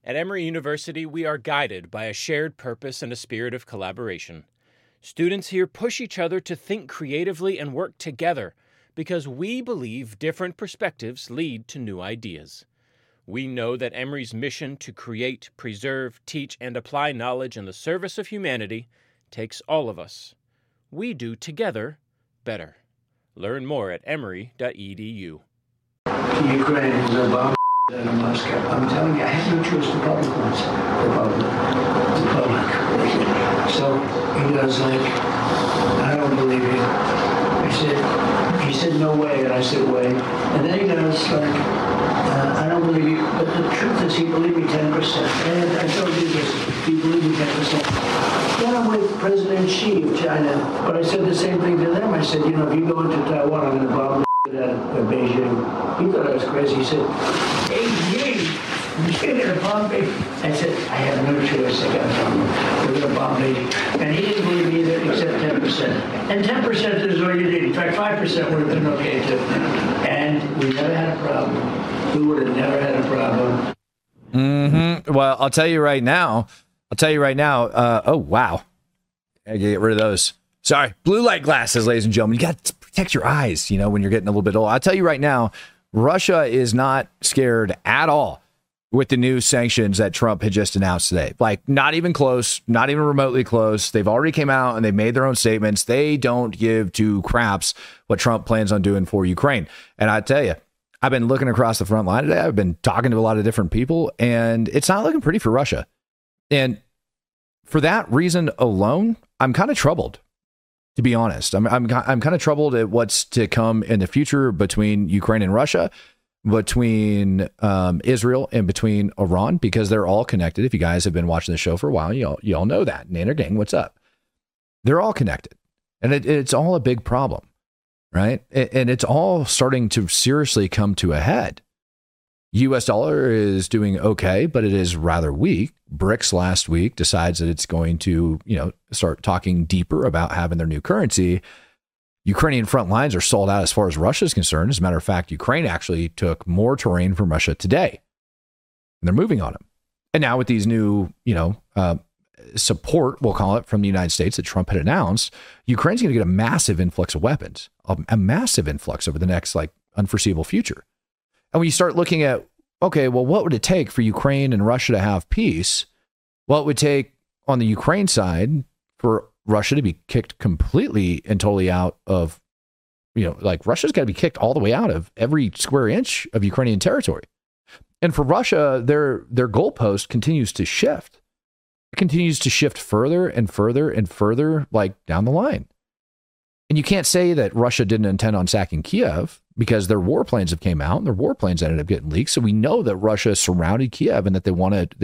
At Emory University, we are guided by a shared purpose and a spirit of collaboration. Students here push each other to think creatively and work together because we believe different perspectives lead to new ideas. We know that Emory's mission to create, preserve, teach, and apply knowledge in the service of humanity takes all of us. We do together better. Learn more at emory.edu. Ukraine is a bomb out of Moscow. I'm telling you, I have no choice. The public wants the public. So he goes like, I don't believe you. He said, no way. And I said, way. And then he goes like, I don't believe you. But the truth is, he believed me 10%. And I told you this, he believed me 10%. Then I'm with President Xi of China. But I said the same thing to them. I said, if you go into Taiwan, I'm going to bomb Beijing. He thought I was crazy. He said, Beijing? You're going to bomb Beijing? I said, I have no choice. I got to bomb them. We're going to bomb Beijing. And he didn't believe me either, except 10%. And 10% is all you need. In fact, 5% would have been okay, too. And we never had a problem. We would have never had a problem. Mm-hmm. Well, I'll tell you right now. Oh, wow. I gotta get rid of those. Sorry. Blue light glasses, ladies and gentlemen. You got to protect your eyes, when you're getting a little bit old. I'll tell you right now, Russia is not scared at all with the new sanctions that Trump had just announced today. Like, not even close, not even remotely close. They've already came out and they made their own statements. They don't give two craps what Trump plans on doing for Ukraine. And I tell you, I've been looking across the front line today. I've been talking to a lot of different people, and it's not looking pretty for Russia. And for that reason alone, I'm kind of troubled. To be honest, I'm kind of troubled at what's to come in the future between Ukraine and Russia, between Israel and between Iran, because they're all connected. If you guys have been watching the show for a while, you all know that. Nander Gang, what's up? They're all connected, and it's all a big problem, right? And it's all starting to seriously come to a head. U.S. dollar is doing okay, but it is rather weak. BRICS last week decides that it's going to, start talking deeper about having their new currency. Ukrainian front lines are sold out as far as Russia is concerned. As a matter of fact, Ukraine actually took more terrain from Russia today, and they're moving on them. And now with these new, support, we'll call it, from the United States that Trump had announced, Ukraine's going to get a massive influx of weapons, a massive influx over the next unforeseeable future. And when you start looking at, okay, well, what would it take for Ukraine and Russia to have peace? Well, it would take on the Ukraine side for Russia to be kicked completely and totally out of, Russia's got to be kicked all the way out of every square inch of Ukrainian territory. And for Russia, their goalpost continues to shift. It continues to shift further and further and further, down the line. And you can't say that Russia didn't intend on sacking Kiev, because their warplanes have came out and their warplanes ended up getting leaked. So we know that Russia surrounded Kiev and that they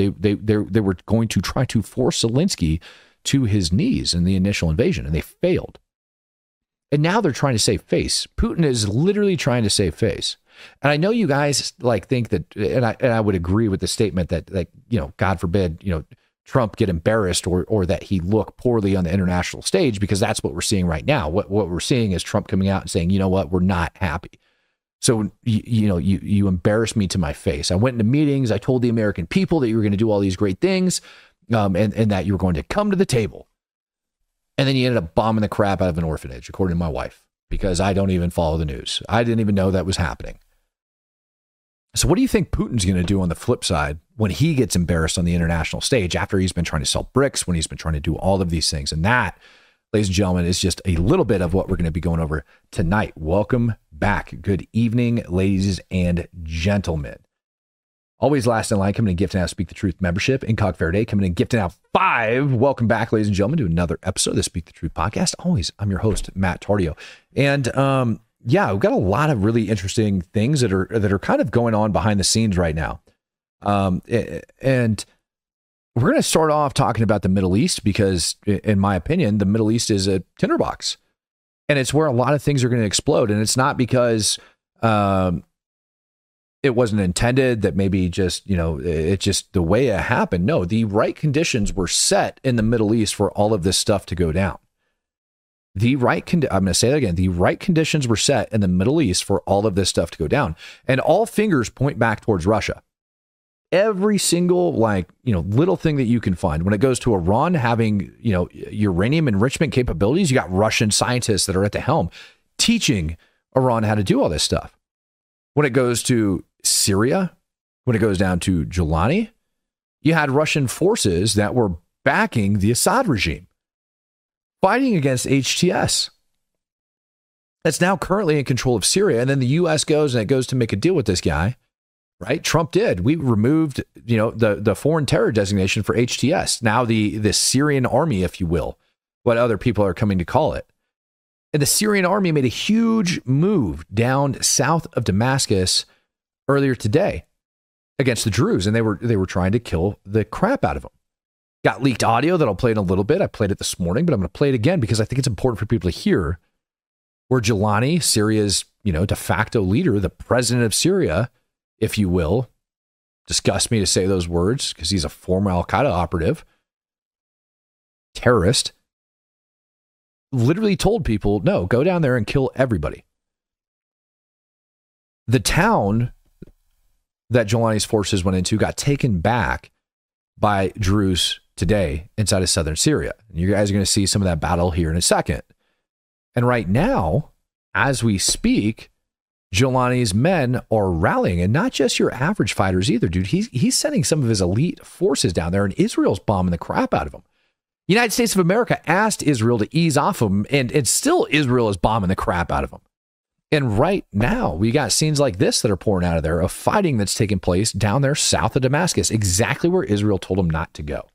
were going to try to force Zelensky to his knees in the initial invasion, and they failed. And now they're trying to save face. Putin is literally trying to save face. And I know you guys think that, and I would agree with the statement that God forbid, Trump get embarrassed or that he look poorly on the international stage, because that's what we're seeing right now. What we're seeing is Trump coming out and saying, you know what, we're not happy. So, you embarrassed me to my face. I went into meetings. I told the American people that you were going to do all these great things, and that you were going to come to the table. And then you ended up bombing the crap out of an orphanage, according to my wife, because I don't even follow the news. I didn't even know that was happening. So what do you think Putin's going to do on the flip side when he gets embarrassed on the international stage after he's been trying to sell bricks, when he's been trying to do all of these things? And that, ladies and gentlemen, is just a little bit of what we're going to be going over tonight. Welcome back. Good evening, ladies and gentlemen. Always last in line, coming in gifting out Speak the Truth membership. Incog Fair Day, coming in gifting out 5. Welcome back, ladies and gentlemen, to another episode of the Speak the Truth podcast. Always, I'm your host, Matt Tardio. And we've got a lot of really interesting things that are kind of going on behind the scenes right now. And we're going to start off talking about the Middle East, because in my opinion, the Middle East is a tinderbox, and it's where a lot of things are going to explode. And it's not because it wasn't intended, that maybe just, it's just the way it happened. No, the right conditions were set in the Middle East for all of this stuff to go down. I'm going to say that again. The right conditions were set in the Middle East for all of this stuff to go down. And all fingers point back towards Russia. Every single little thing that you can find. When it goes to Iran having, uranium enrichment capabilities, you got Russian scientists that are at the helm teaching Iran how to do all this stuff. When it goes to Syria, when it goes down to Jolani, you had Russian forces that were backing the Assad regime, fighting against HTS. That's now currently in control of Syria. And then the U.S. goes to make a deal with this guy. Right? Trump did. We removed, the foreign terror designation for HTS. Now the Syrian army, if you will, what other people are coming to call it. And the Syrian army made a huge move down south of Damascus earlier today against the Druze, and they were trying to kill the crap out of them. Got leaked audio that I'll play in a little bit. I played it this morning, but I'm going to play it again because I think it's important for people to hear where Jolani, Syria's, de facto leader, the president of Syria, if you will, disgust me to say those words because he's a former Al-Qaeda operative, terrorist, literally told people, no, go down there and kill everybody. The town that Jolani's forces went into got taken back by Druze today inside of southern Syria. And you guys are going to see some of that battle here in a second. And right now, as we speak, Jolani's men are rallying, and not just your average fighters either, dude. He's sending some of his elite forces down there, and Israel's bombing the crap out of them. The United States of America asked Israel to ease off of them, and still Israel is bombing the crap out of them. And right now, we got scenes like this that are pouring out of there of fighting that's taking place down there south of Damascus, exactly where Israel told them not to go.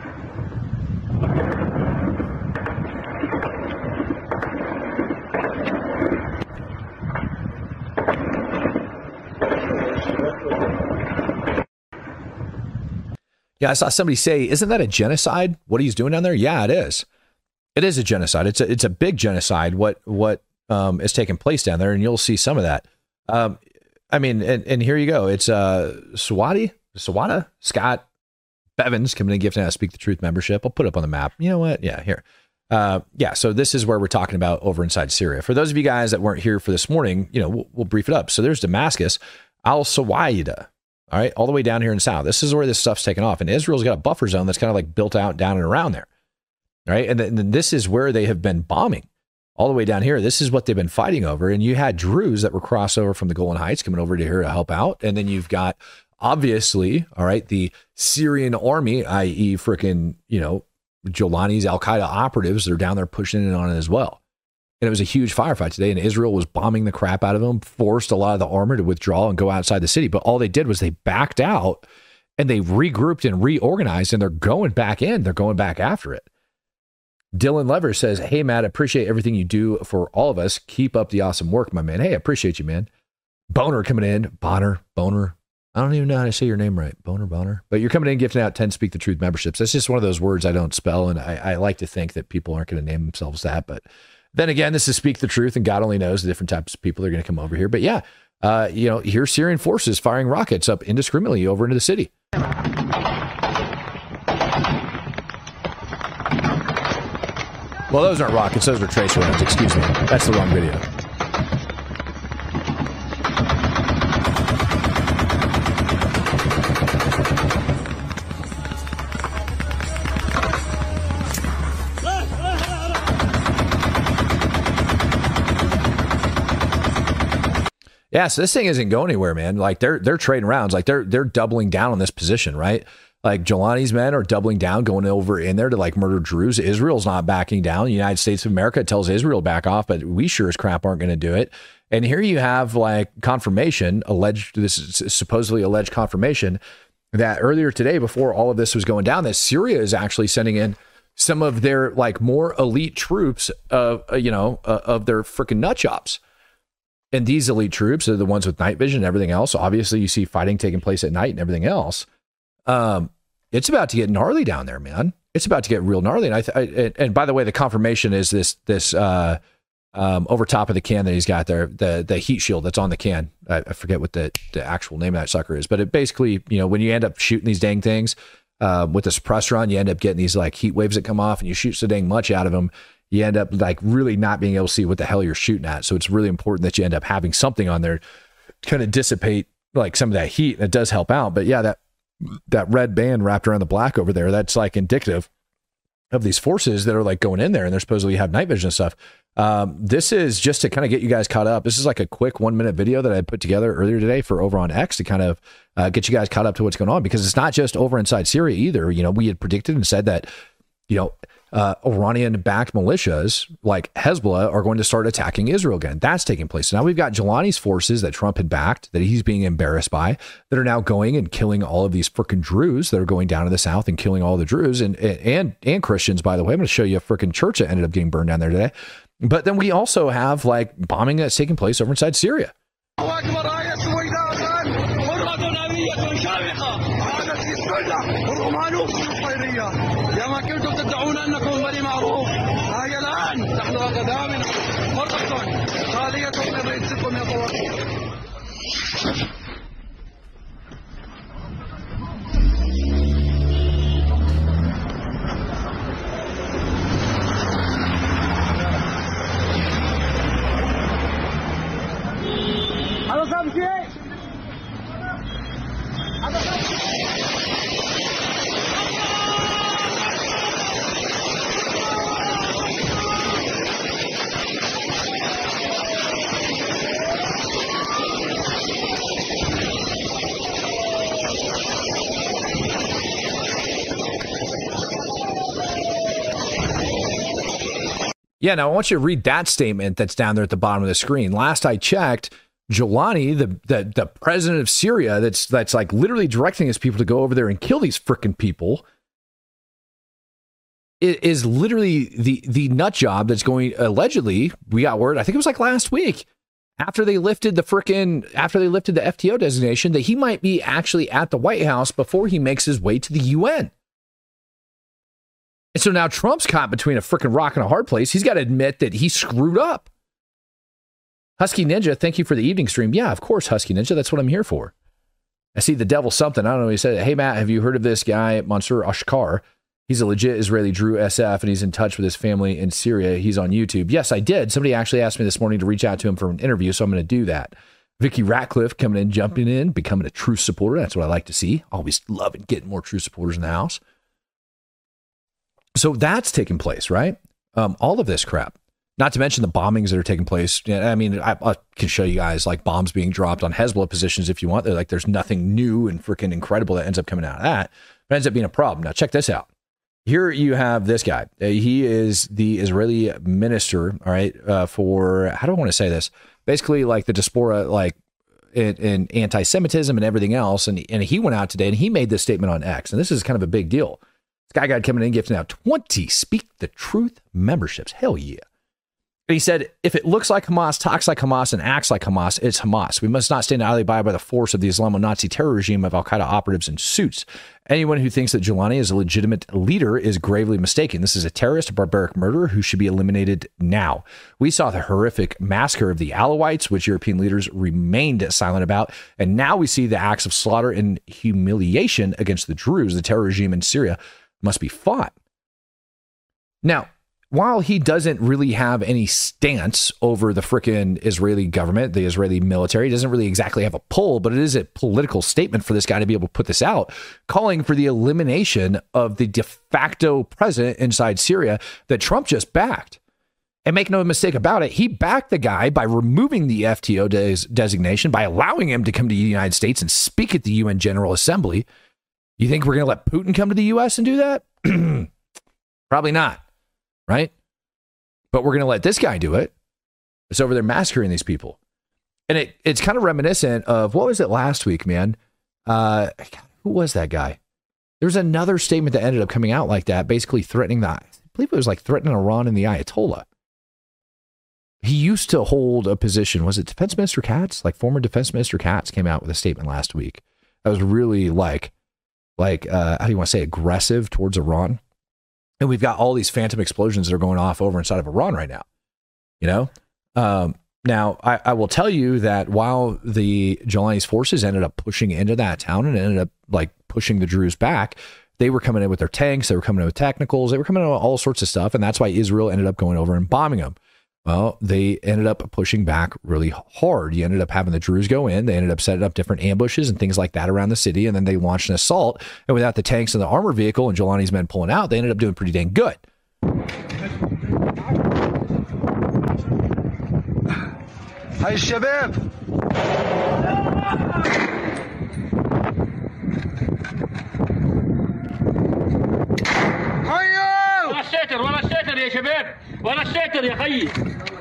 Yeah, I saw somebody say, isn't that a genocide, what he's doing down there? Yeah, it is. It is a genocide. It's a big genocide, what is taking place down there, and you'll see some of that. And here you go. It's Sawada, Scott Bevins coming in gifting out Speak the Truth membership. I'll put it up on the map. You know what? Yeah, here. So this is where we're talking about over inside Syria. For those of you guys that weren't here for this morning, we'll brief it up. So there's Damascus, Al-Sawaida. All right, all the way down here in the south. This is where this stuff's taken off. And Israel's got a buffer zone that's kind of like built out down and around there. All right, and then this is where they have been bombing all the way down here. This is what they've been fighting over. And you had Druze that were crossed over from the Golan Heights coming over to here to help out. And then you've got, obviously, all right, the Syrian army, i.e. freaking, Jolani's Al-Qaeda operatives that are down there pushing in on it as well. And it was a huge firefight today, and Israel was bombing the crap out of them, forced a lot of the armor to withdraw and go outside the city. But all they did was they backed out, and they regrouped and reorganized, and they're going back in. They're going back after it. Dylan Lever says, hey, Matt, appreciate everything you do for all of us. Keep up the awesome work, my man. Hey, I appreciate you, man. Boner coming in. Boner. I don't even know how to say your name right. Boner. But you're coming in gifting out 10 Speak the Truth memberships. That's just one of those words I don't spell, and I like to think that people aren't going to name themselves that, but then again, this is Speak the Truth, and God only knows the different types of people that are going to come over here. But yeah, here's Syrian forces firing rockets up indiscriminately over into the city. Well, those aren't rockets. Those are tracer rounds. Excuse me. That's the wrong video. Yeah, so this thing isn't going anywhere, man. Like they're trading rounds, like they're doubling down on this position, right? Like Jolani's men are doubling down, going over in there to like murder Druze. Israel's not backing down. The United States of America tells Israel back off, but we sure as crap aren't going to do it. And here you have like confirmation, this is supposedly alleged confirmation that earlier today, before all of this was going down, that Syria is actually sending in some of their like more elite troops of their freaking nut jobs. And these elite troops are the ones with night vision and everything else. Obviously, you see fighting taking place at night and everything else. It's about to get gnarly down there, man. It's about to get real gnarly. And by the way, the confirmation is this over top of the can that he's got there, the heat shield that's on the can. I forget what the actual name of that sucker is, but it basically, when you end up shooting these dang things with the suppressor on, you end up getting these like heat waves that come off, and you shoot so dang much out of them, you end up like really not being able to see what the hell you're shooting at. So it's really important that you end up having something on there to kind of dissipate like some of that heat. And it does help out. But yeah, that red band wrapped around the black over there, that's like indicative of these forces that are like going in there, and they're supposedly have night vision and stuff. This is just to kind of get you guys caught up. This is like a quick 1-minute video that I put together earlier today for over on X to kind of get you guys caught up to what's going on, because it's not just over inside Syria either. You know, we had predicted and said that, you know, Iranian-backed militias like Hezbollah are going to start attacking Israel again. That's taking place. So now we've got Jelani's forces that Trump had backed, that he's being embarrassed by, that are now going and killing all of these freaking Druze that are going down to the south and killing all the Druze and Christians, by the way. I'm going to show you a freaking church that ended up getting burned down there today. But then we also have like bombing that's taking place over inside Syria. Yeah, now I want you to read that statement that's down there at the bottom of the screen. Last I checked, Jelani, the president of Syria, that's like literally directing his people to go over there and kill these frickin' people, is literally the nut job that's going, allegedly, we got word, I think it was like last week, after they lifted the FTO designation, that he might be actually at the White House before he makes his way to the UN. And so now Trump's caught between a freaking rock and a hard place. He's got to admit that he screwed up. Husky Ninja, thank you for the evening stream. Yeah, of course, Husky Ninja. That's what I'm here for. I see the devil something. I don't know. He said, hey, Matt, have you heard of this guy, Mansour Ashkar? He's a legit Israeli Drew SF, and he's in touch with his family in Syria. He's on YouTube. Yes, I did. Somebody actually asked me this morning to reach out to him for an interview, so I'm going to do that. Vicky Ratcliffe coming in, jumping in, becoming a true supporter. That's what I like to see. Always loving getting more true supporters in the house. So that's taking place, right? All of this crap. Not to mention the bombings that are taking place. I mean, I can show you guys like bombs being dropped on Hezbollah positions if you want. They're like, there's nothing new and freaking incredible that ends up coming out of that. It ends up being a problem. Now, check this out. Here you have this guy. He is the Israeli minister, all right, for, how do I want to say this? Basically, like the diaspora, like in anti-Semitism and everything else. And he went out today and he made this statement on X. And this is kind of a big deal. This guy coming in gifting out 20 Speak the Truth memberships. Hell yeah. And he said, if it looks like Hamas, talks like Hamas, and acts like Hamas, it's Hamas. We must not stand idly by the force of the Islamo-Nazi terror regime of al-Qaeda operatives in suits. Anyone who thinks that Jelani is a legitimate leader is gravely mistaken. This is a terrorist, a barbaric murderer who should be eliminated now. We saw the horrific massacre of the Alawites, which European leaders remained silent about. And now we see the acts of slaughter and humiliation against the Druze. The terror regime in Syria must be fought. Now, while he doesn't really have any stance over the frickin' Israeli government, the Israeli military, he doesn't really exactly have a pull, but it is a political statement for this guy to be able to put this out, calling for the elimination of the de facto president inside Syria that Trump just backed. And make no mistake about it, he backed the guy by removing the FTO designation, by allowing him to come to the United States and speak at the UN General Assembly. You think we're going to let Putin come to the U.S. and do that? Probably not. Right? But we're going to let this guy do it. It's over there massacring these people. And it's kind of reminiscent of, what was it last week, man? Who was that guy? There's another statement that ended up coming out like that, basically threatening I believe it was like threatening Iran and the Ayatollah. He used to hold a position. Was it Defense Minister Katz? Like former Defense Minister Katz came out with a statement last week that was really like how do you want to say, aggressive towards Iran. And we've got all these phantom explosions that are going off over inside of Iran right now. You know? Now, I will tell you that while the Jelani's forces ended up pushing into that town and ended up like pushing the Druze back, they were coming in with their tanks, they were coming in with technicals, they were coming in with all sorts of stuff. And that's why Israel ended up going over and bombing them. Well, they ended up pushing back really hard. You ended up having the Druze go in. They ended up setting up different ambushes and things like that around the city. And then they launched an assault. And without the tanks and the armor vehicle and Jelani's men pulling out, they ended up doing pretty dang good. Hi, Shabab. ورا الشاكر ورا الشاكر يا شباب ورا الشاكر يا خيي.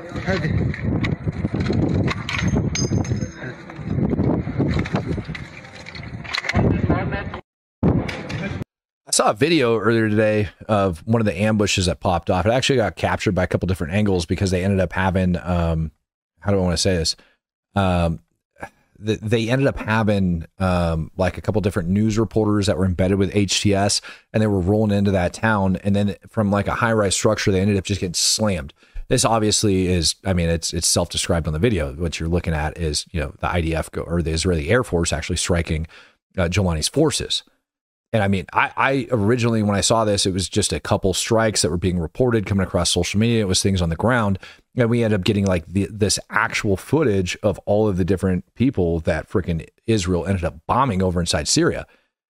I saw a video earlier today of one of the ambushes that popped off. It actually got captured by a couple different angles because they ended up having, how do I want to say this? They ended up having like a couple different news reporters that were embedded with HTS, and they were rolling into that town. And then from like a high-rise structure, they ended up just getting slammed. This obviously is, I mean, it's self-described on the video. What you're looking at is, you know, the IDF or the Israeli Air Force actually striking Jelani's forces. And I mean, I originally, when I saw this, it was just a couple strikes that were being reported coming across social media. It was things on the ground. And we ended up getting like this actual footage of all of the different people that freaking Israel ended up bombing over inside Syria.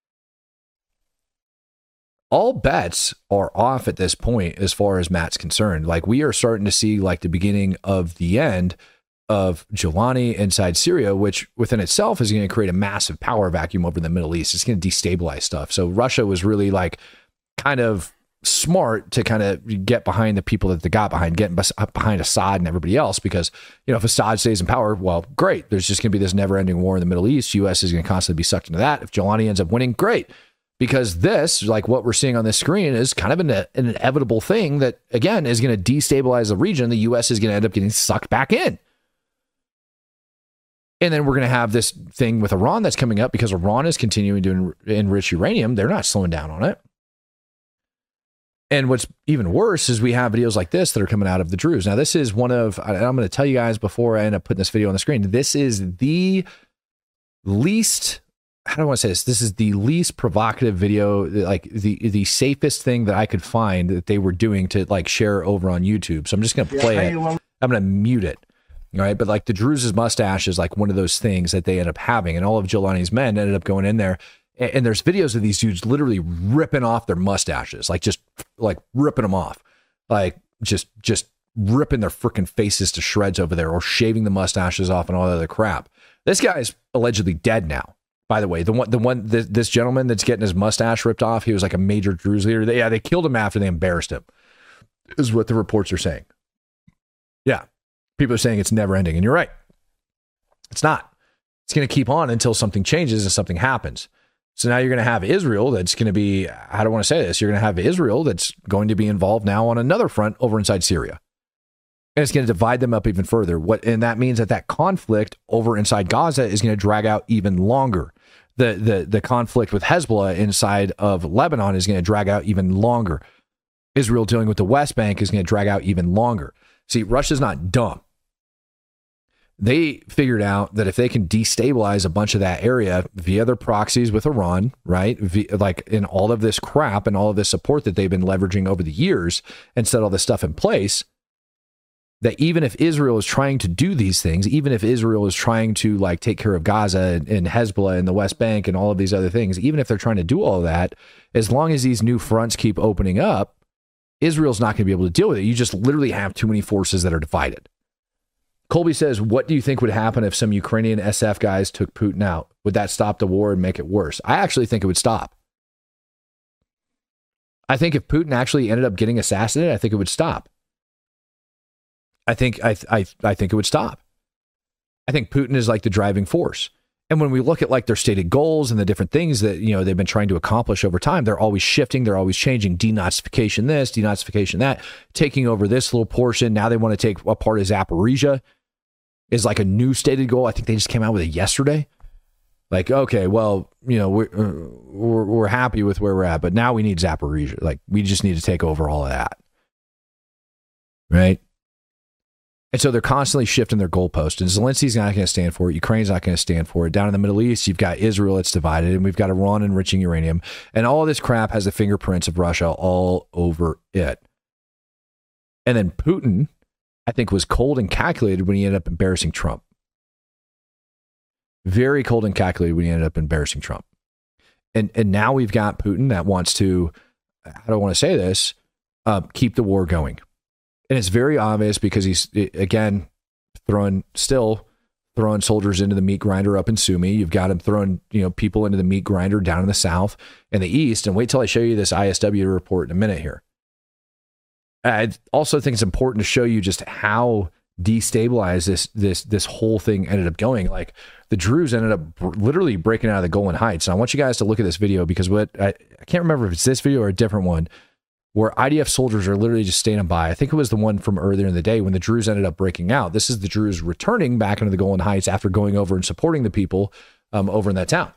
All bets are off at this point as far as Matt's concerned. Like, we are starting to see like the beginning of the end of Jelani inside Syria, which within itself is going to create a massive power vacuum over the Middle East. It's going to destabilize stuff. So Russia was really like kind of smart to kind of get behind the people that they got behind, getting behind Assad and everybody else, because, you know, if Assad stays in power, well, great. There's just going to be this never ending war in the Middle East. U.S. is going to constantly be sucked into that. If Jelani ends up winning, great. Because this, like what we're seeing on this screen, is kind of an inevitable thing that, again, is going to destabilize the region. The U.S. is going to end up getting sucked back in. And then we're going to have this thing with Iran that's coming up because Iran is continuing to enrich uranium. They're not slowing down on it. And what's even worse is we have videos like this that are coming out of the Druze. Now, this is one of, I'm going to tell you guys before I end up putting this video on the screen, this is the least, how do I want to say this? This is the least provocative video, like the safest thing that I could find that they were doing to like share over on YouTube. So I'm just going to play it. I'm going to mute it. All right. But like the Druze's mustache is like one of those things that they end up having. And all of Jelani's men ended up going in there. And there's videos of these dudes literally ripping off their mustaches, like just like ripping them off, like just ripping their freaking faces to shreds over there, or shaving the mustaches off and all that other crap. This guy's allegedly dead now. By the way, this gentleman that's getting his mustache ripped off, he was like a major Druze leader. They killed him after they embarrassed him, is what the reports are saying. Yeah. People are saying it's never ending, and you're right. It's not. It's going to keep on until something changes and something happens. So now you're going to have Israel that's going to be, how do I want to say this? You're going to have Israel that's going to be involved now on another front over inside Syria. And it's going to divide them up even further. And that means that conflict over inside Gaza is going to drag out even longer. The conflict with Hezbollah inside of Lebanon is going to drag out even longer. Israel dealing with the West Bank is going to drag out even longer. See, Russia's not dumb. They figured out that if they can destabilize a bunch of that area via their proxies with Iran, right? Like in all of this crap and all of this support that they've been leveraging over the years and set all this stuff in place, that even if Israel is trying to do these things, even if Israel is trying to like take care of Gaza and Hezbollah and the West Bank and all of these other things, even if they're trying to do all of that, as long as these new fronts keep opening up, Israel's not going to be able to deal with it. You just literally have too many forces that are divided. Colby says, what do you think would happen if some Ukrainian SF guys took Putin out? Would that stop the war and make it worse? I actually think it would stop. I think if Putin actually ended up getting assassinated, I think it would stop. I think it would stop. I think Putin is like the driving force. And when we look at like their stated goals and the different things that, you know, they've been trying to accomplish over time, they're always shifting. They're always changing. Denazification this, denazification that, taking over this little portion. Now they want to take a part of Zaporizhia is like a new stated goal. I think they just came out with it yesterday. Like, okay, well, you know, we're happy with where we're at, but now we need Zaporizhia. Like, we just need to take over all of that. Right? And so they're constantly shifting their goalposts. And Zelensky's not going to stand for it. Ukraine's not going to stand for it. Down in the Middle East, you've got Israel that's divided, and we've got Iran enriching uranium. And all of this crap has the fingerprints of Russia all over it. And then Putin I think was cold and calculated when he ended up embarrassing Trump. Very cold and calculated when he ended up embarrassing Trump. And now we've got Putin that wants to, I don't want to say this, keep the war going. And it's very obvious because he's, again, throwing soldiers into the meat grinder up in Sumy. You've got him throwing, people into the meat grinder down in the South and the East. And wait till I show you this ISW report in a minute here. I also think it's important to show you just how destabilized this whole thing ended up going. Like, the Druze ended up literally breaking out of the Golan Heights. And I want you guys to look at this video because I can't remember if it's this video or a different one where IDF soldiers are literally just standing by. I think it was the one from earlier in the day when the Druze ended up breaking out. This is the Druze returning back into the Golan Heights after going over and supporting the people over in that town.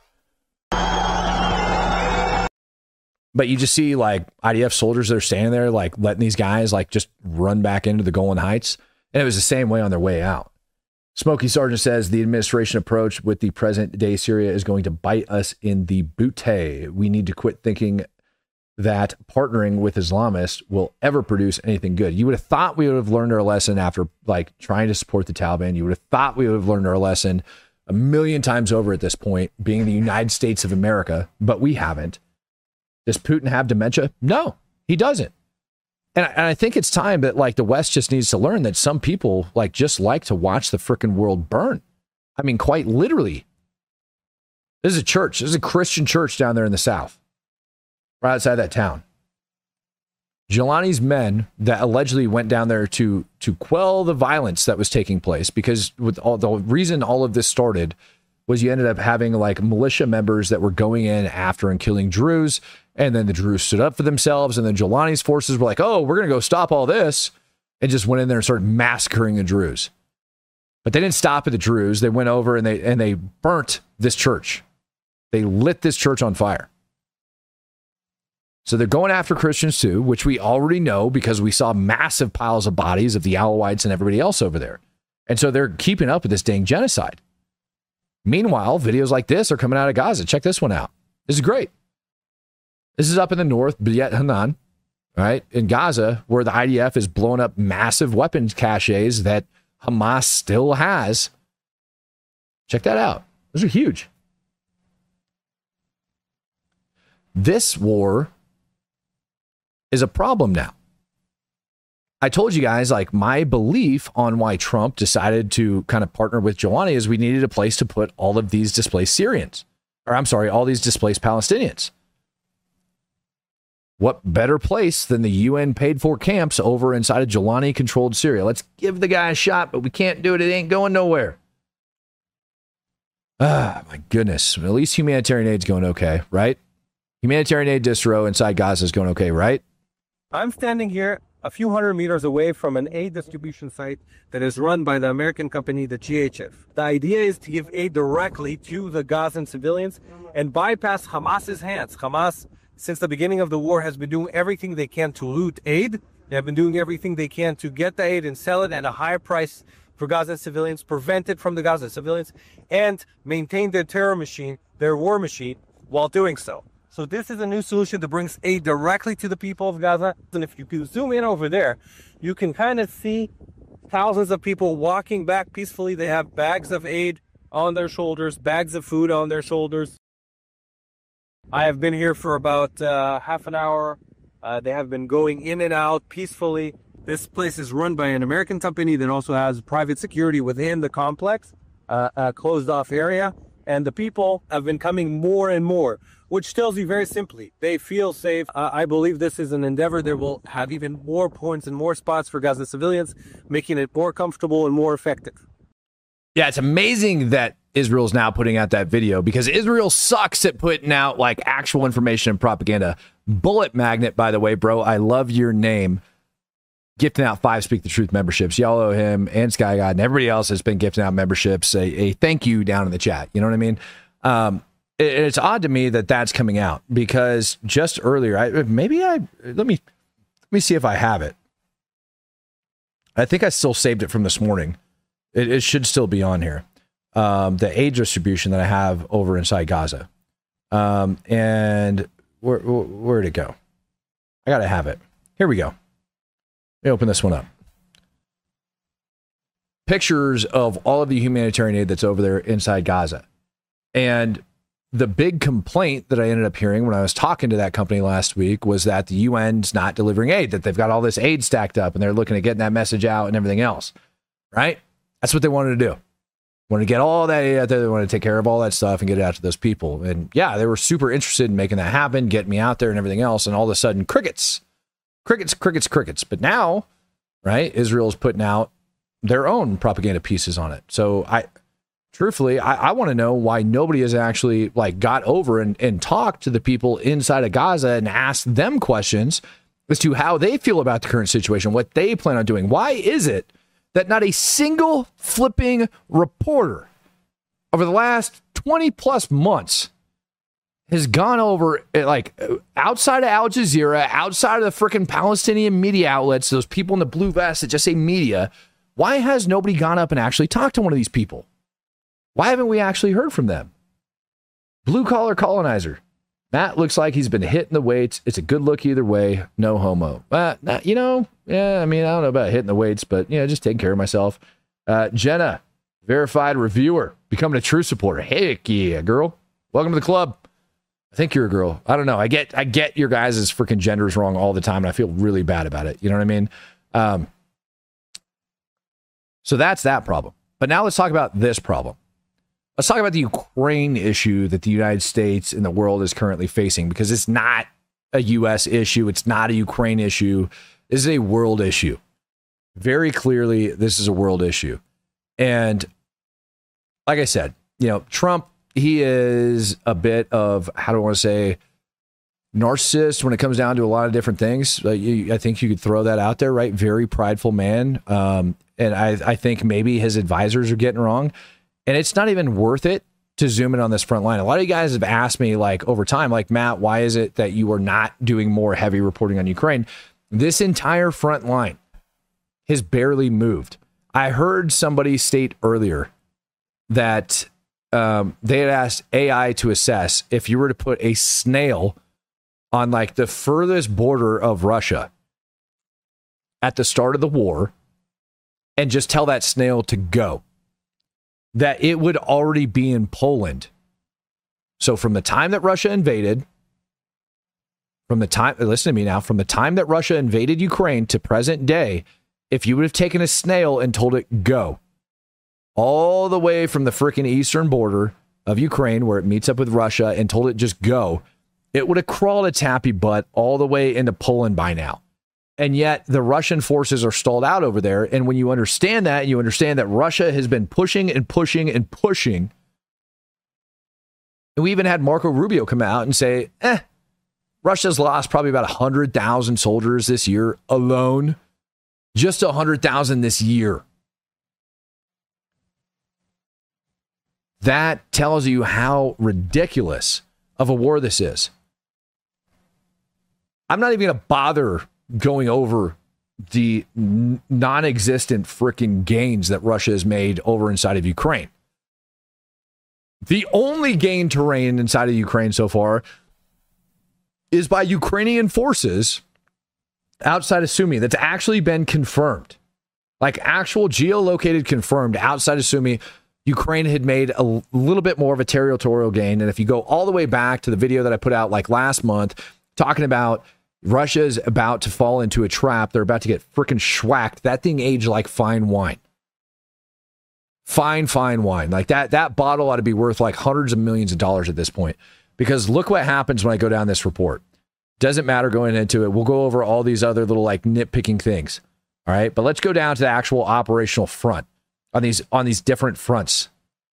But you just see like IDF soldiers that are standing there, like letting these guys like just run back into the Golan Heights. And it was the same way on their way out. Smokey Sergeant says the administration approach with the present day Syria is going to bite us in the booty. We need to quit thinking that partnering with Islamists will ever produce anything good. You would have thought we would have learned our lesson after like trying to support the Taliban. You would have thought we would have learned our lesson a million times over at this point, being the United States of America, but we haven't. Does Putin have dementia? No, he doesn't. And I think it's time that like the West just needs to learn that some people like just like to watch the frickin' world burn. I mean, quite literally. This is a church. This is a Christian church down there in the South, right outside that town. Jelani's men that allegedly went down there to quell the violence that was taking place, because with all the reason all of this started was you ended up having like militia members that were going in after and killing Druze, and then the Druze stood up for themselves, and then Jelani's forces were like, oh, we're going to go stop all this, and just went in there and started massacring the Druze. But they didn't stop at the Druze. They went over and they burnt this church. They lit this church on fire. So they're going after Christians too, which we already know because we saw massive piles of bodies of the Alawites and everybody else over there. And so they're keeping up with this dang genocide. Meanwhile, videos like this are coming out of Gaza. Check this one out. This is great. This is up in the north, Biyat Hanan, right? In Gaza, where the IDF is blowing up massive weapons caches that Hamas still has. Check that out. Those are huge. This war is a problem now. I told you guys, like, my belief on why Trump decided to kind of partner with Jelani is we needed a place to put all of these displaced Syrians. Or I'm sorry, all these displaced Palestinians. What better place than the UN paid for camps over inside of Jelani controlled Syria? Let's give the guy a shot, but we can't do it. It ain't going nowhere. Ah, my goodness. At least humanitarian aid's going okay, right? Humanitarian aid distro inside Gaza is going okay, right? I'm standing here a few hundred meters away from an aid distribution site that is run by the American company, the GHF. The idea is to give aid directly to the Gazan civilians and bypass Hamas's hands. Hamas, since the beginning of the war, has been doing everything they can to loot aid. They have been doing everything they can to get the aid and sell it at a higher price for Gaza civilians, prevent it from the Gaza civilians, and maintain their terror machine, their war machine, while doing so. So this is a new solution that brings aid directly to the people of Gaza. And if you can zoom in over there, you can kind of see thousands of people walking back peacefully. They have bags of aid on their shoulders, bags of food on their shoulders. I have been here for about half an hour. They have been going in and out peacefully. This place is run by an American company that also has private security within the complex, a closed off area. And the people have been coming more and more, which tells you very simply, they feel safe. I believe this is an endeavor that will have even more points and more spots for Gaza civilians, making it more comfortable and more effective. Yeah, it's amazing that Israel's now putting out that video because Israel sucks at putting out like actual information and propaganda. Bullet Magnet, by the way, bro, I love your name. Gifting out 5 Speak the Truth memberships. Y'all owe him and Sky God and everybody else has been gifting out memberships. A thank you down in the chat. You know what I mean? It's odd to me that that's coming out because just earlier, let me see if I have it. I think I still saved it from this morning. It should still be on here. The aid distribution that I have over inside Gaza. And where'd it go? I gotta have it. Here we go. Let me open this one up. pictures of all of the humanitarian aid that's over there inside Gaza. And the big complaint that I ended up hearing when I was talking to that company last week was that the UN's not delivering aid, that they've got all this aid stacked up and they're looking at getting that message out and everything else, right? That's what they wanted to do. Wanted to get all that aid out there. They wanted to take care of all that stuff and get it out to those people. And yeah, they were super interested in making that happen, getting me out there and everything else. And all of a sudden, crickets. But now, right, Israel's putting out their own propaganda pieces on it. So truthfully, I want to know why nobody has actually like got over and talked to the people inside of Gaza and asked them questions as to how they feel about the current situation, what they plan on doing. Why is it that not a single flipping reporter over the last 20 plus months has gone over, like, outside of Al Jazeera, outside of the freaking Palestinian media outlets, those people in the blue vests that just say media? Why has nobody gone up and actually talked to one of these people? Why haven't we actually heard from them? Blue collar colonizer. Matt looks like he's been hitting the weights. It's a good look either way. No homo. Yeah, I don't know about hitting the weights, but just taking care of myself. Jenna, verified reviewer, becoming a true supporter. Heck yeah, girl. Welcome to the club. I think you're a girl. I don't know. I get your guys' freaking genders wrong all the time, and I feel really bad about it. You know what I mean? So that's that problem. But now let's talk about this problem. Let's talk about the Ukraine issue that the United States and the world is currently facing, because it's not a U.S. issue. It's not a Ukraine issue. This is a world issue. Very clearly, this is a world issue. And like I said, Trump, he is a bit of, how do I want to say, narcissist when it comes down to a lot of different things. I think you could throw that out there, right? Very prideful man. And I think maybe his advisors are getting wrong. And it's not even worth it to zoom in on this front line. A lot of you guys have asked me, like, over time, like, Matt, why is it that you are not doing more heavy reporting on Ukraine? This entire front line has barely moved. I heard somebody state earlier that they had asked AI to assess if you were to put a snail on, like, the furthest border of Russia at the start of the war and just tell that snail to go, that it would already be in Poland. So from the time that Russia invaded, listen to me now, from the time that Russia invaded Ukraine to present day, if you would have taken a snail and told it go, all the way from the freaking eastern border of Ukraine where it meets up with Russia, and told it just go, it would have crawled its happy butt all the way into Poland by now. And yet the Russian forces are stalled out over there. And when you understand that, and you understand that Russia has been pushing and pushing and pushing, and we even had Marco Rubio come out and say, Russia's lost probably about 100,000 soldiers this year alone. Just 100,000 this year. That tells you how ridiculous of a war this is. I'm not even going to bother going over the non-existent freaking gains that Russia has made over inside of Ukraine. The only gained terrain inside of Ukraine so far is by Ukrainian forces outside of Sumy that's actually been confirmed. Like, actual geolocated confirmed outside of Sumy, Ukraine had made a little bit more of a territorial gain. And if you go all the way back to the video that I put out like last month, talking about Russia's about to fall into a trap. They're about to get freaking schwacked. That thing aged like fine wine. Fine wine. Like that bottle ought to be worth like hundreds of millions of dollars at this point. Because look what happens when I go down this report. Doesn't matter going into it. We'll go over all these other little like nitpicking things. All right. But let's go down to the actual operational front on these different fronts.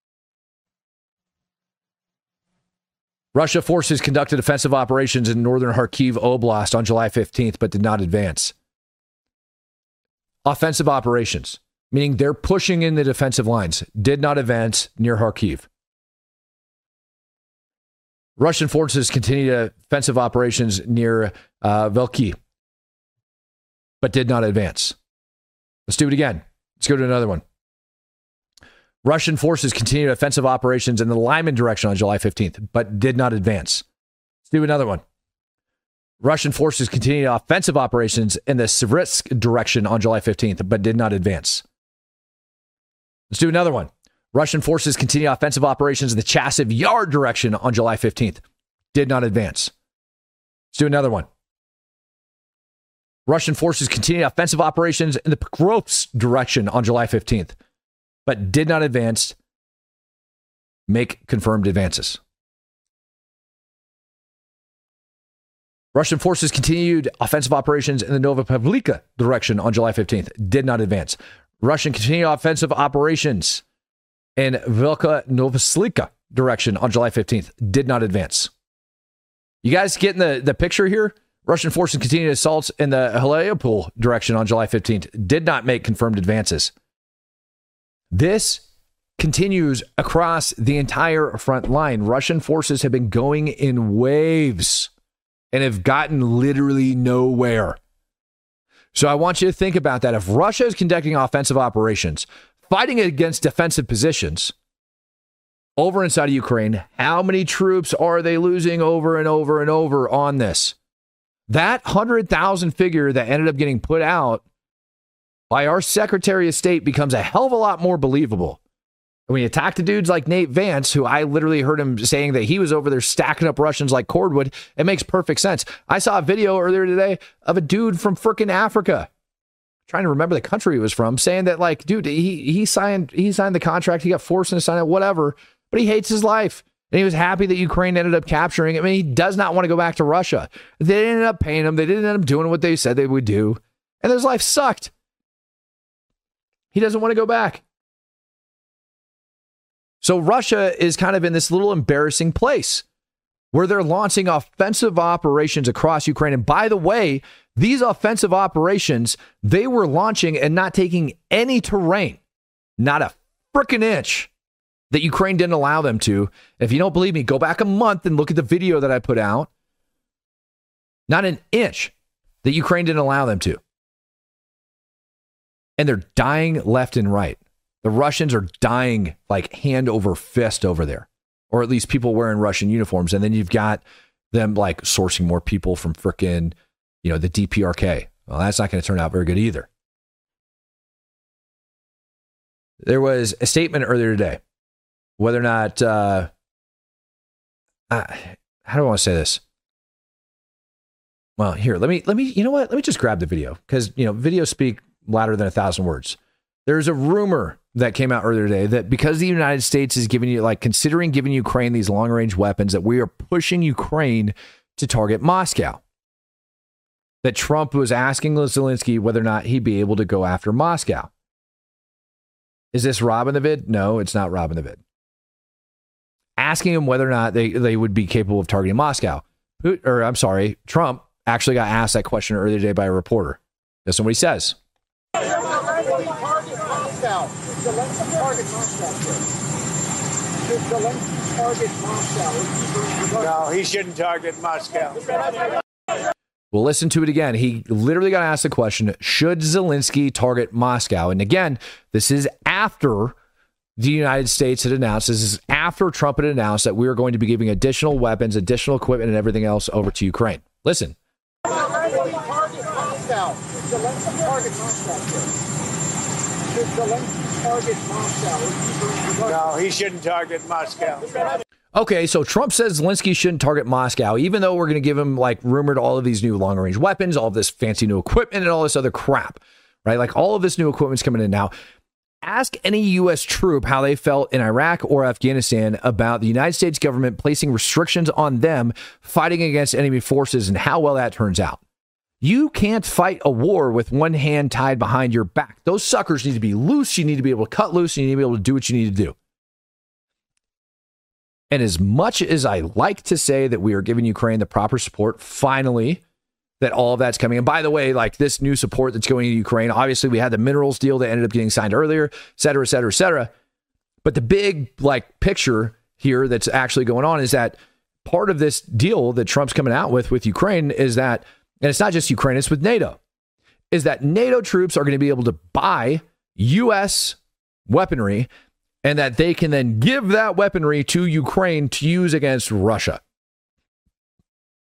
Russia forces conducted offensive operations in northern Kharkiv Oblast on July 15th, but did not advance. Offensive operations, meaning they're pushing in the defensive lines, did not advance near Kharkiv. Russian forces continued offensive operations near Velki, but did not advance. Let's do it again. Let's go to another one. Russian forces continued offensive operations in the Lyman direction on July 15th, but did not advance. Let's do another one. Russian forces continued offensive operations in the Severitsk direction on July 15th, but did not advance. Let's do another one. Russian forces continue offensive operations in the Chasiv Yar direction on July 15th. Did not advance. Let's do another one. Russian forces continue offensive operations in the Pokrovsk direction on July 15th, but did not advance. Make confirmed advances. Russian forces continued offensive operations in the Novopavlivka direction on July 15th. Did not advance. Russian continued offensive operations in Velka Novosilka direction on July 15th. Did not advance. You guys getting the picture here? Russian forces continued assaults in the Heliopol direction on July 15th. Did not make confirmed advances. This continues across the entire front line. Russian forces have been going in waves and have gotten literally nowhere. So I want you to think about that. If Russia is conducting offensive operations, fighting against defensive positions over inside of Ukraine, how many troops are they losing over and over and over on this? That 100,000 figure that ended up getting put out by our Secretary of State becomes a hell of a lot more believable. When you attack the dudes like Nate Vance, who I literally heard him saying that he was over there stacking up Russians like cordwood, it makes perfect sense. I saw a video earlier today of a dude from frickin' Africa, trying to remember the country he was from, saying that, like, dude, he signed the contract, he got forced into sign it, whatever, but he hates his life. And he was happy that Ukraine ended up capturing it. I mean, he does not want to go back to Russia. They ended up paying him. They didn't end up doing what they said they would do. And his life sucked. He doesn't want to go back. So Russia is kind of in this little embarrassing place where they're launching offensive operations across Ukraine. And by the way, these offensive operations, they were launching and not taking any terrain, not a freaking inch that Ukraine didn't allow them to. If you don't believe me, go back a month and look at the video that I put out. Not an inch that Ukraine didn't allow them to. And they're dying left and right. The Russians are dying like hand over fist over there, or at least people wearing Russian uniforms. And then you've got them like sourcing more people from frickin', the DPRK. Well, that's not going to turn out very good either. There was a statement earlier today, whether or not, how do I want to say this? Well, here, let me, you know what? Let me just grab the video because, videos speak louder than 1,000 words. There's a rumor that came out earlier today that because the United States is considering giving Ukraine these long-range weapons, that we are pushing Ukraine to target Moscow. That Trump was asking Zelensky whether or not he'd be able to go after Moscow. Is this robbing the vid? No, it's not robbing the vid. Asking him whether or not they would be capable of targeting Moscow. Trump actually got asked that question earlier today by a reporter. Listen to what he says. No, he shouldn't target Moscow. Well, listen to it again. He literally got asked the question, should Zelensky target Moscow? And again, this is after the United States had announced, this is after Trump had announced that we are going to be giving additional weapons, additional equipment, and everything else over to Ukraine. Listen. No, he shouldn't target Moscow. Okay, so Trump says Zelensky shouldn't target Moscow, even though we're going to give him, rumored all of these new long-range weapons, all of this fancy new equipment, and all this other crap, right? Like, all of this new equipment's coming in now. Ask any U.S. troop how they felt in Iraq or Afghanistan about the United States government placing restrictions on them fighting against enemy forces and how well that turns out. You can't fight a war with one hand tied behind your back. Those suckers need to be loose. You need to be able to cut loose. And you need to be able to do what you need to do. And as much as I like to say that we are giving Ukraine the proper support, finally, that all of that's coming. And by the way, this new support that's going to Ukraine, obviously we had the minerals deal that ended up getting signed earlier, et cetera, et cetera, et cetera. But the big picture here that's actually going on is that part of this deal that Trump's coming out with Ukraine is that, and it's not just Ukraine, it's with NATO, is that NATO troops are going to be able to buy U.S. weaponry and that they can then give that weaponry to Ukraine to use against Russia.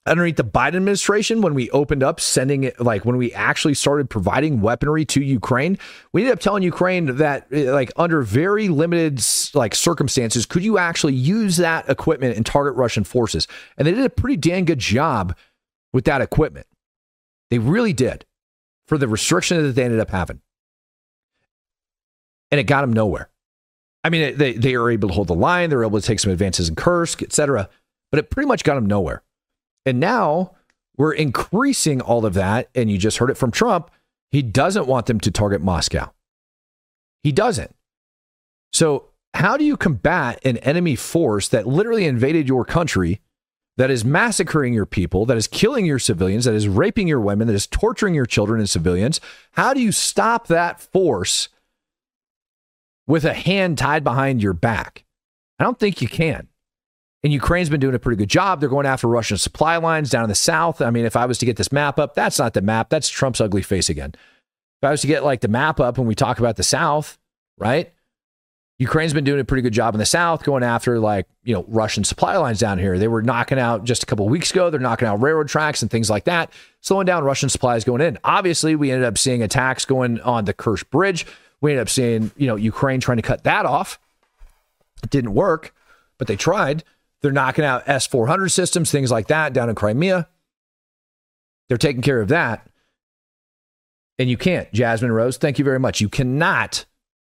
underneath the Biden administration, when we opened up sending it, like when we actually started providing weaponry to Ukraine, we ended up telling Ukraine that like under very limited like circumstances, could you actually use that equipment and target Russian forces? And they did a pretty damn good job with that equipment. They really did, for the restriction that they ended up having. And it got them nowhere. I mean, they were able to hold the line. They were able to take some advances in Kursk, etc. But it pretty much got them nowhere. And now we're increasing all of that. And you just heard it from Trump. He doesn't want them to target Moscow. He doesn't. So how do you combat an enemy force that literally invaded your country, that is massacring your people, that is killing your civilians, that is raping your women, that is torturing your children and civilians? How do you stop that force with a hand tied behind your back? I don't think you can. And Ukraine's been doing a pretty good job. They're going after Russian supply lines down in the south. I mean, if I was to get this map up, that's not the map. That's Trump's ugly face again. If I was to get like the map up when we talk about the south, right? Ukraine's been doing a pretty good job in the south, going after like, you know, Russian supply lines down here. They were knocking out just a couple of weeks ago. They're knocking out railroad tracks and things like that, slowing down Russian supplies going in. Obviously, we ended up seeing attacks going on the Kerch Bridge. We ended up seeing, you know, Ukraine trying to cut that off. It didn't work, but they tried. They're knocking out S-400 systems, things like that down in Crimea. They're taking care of that. And you can't, Jasmine Rose, thank you very much. You cannot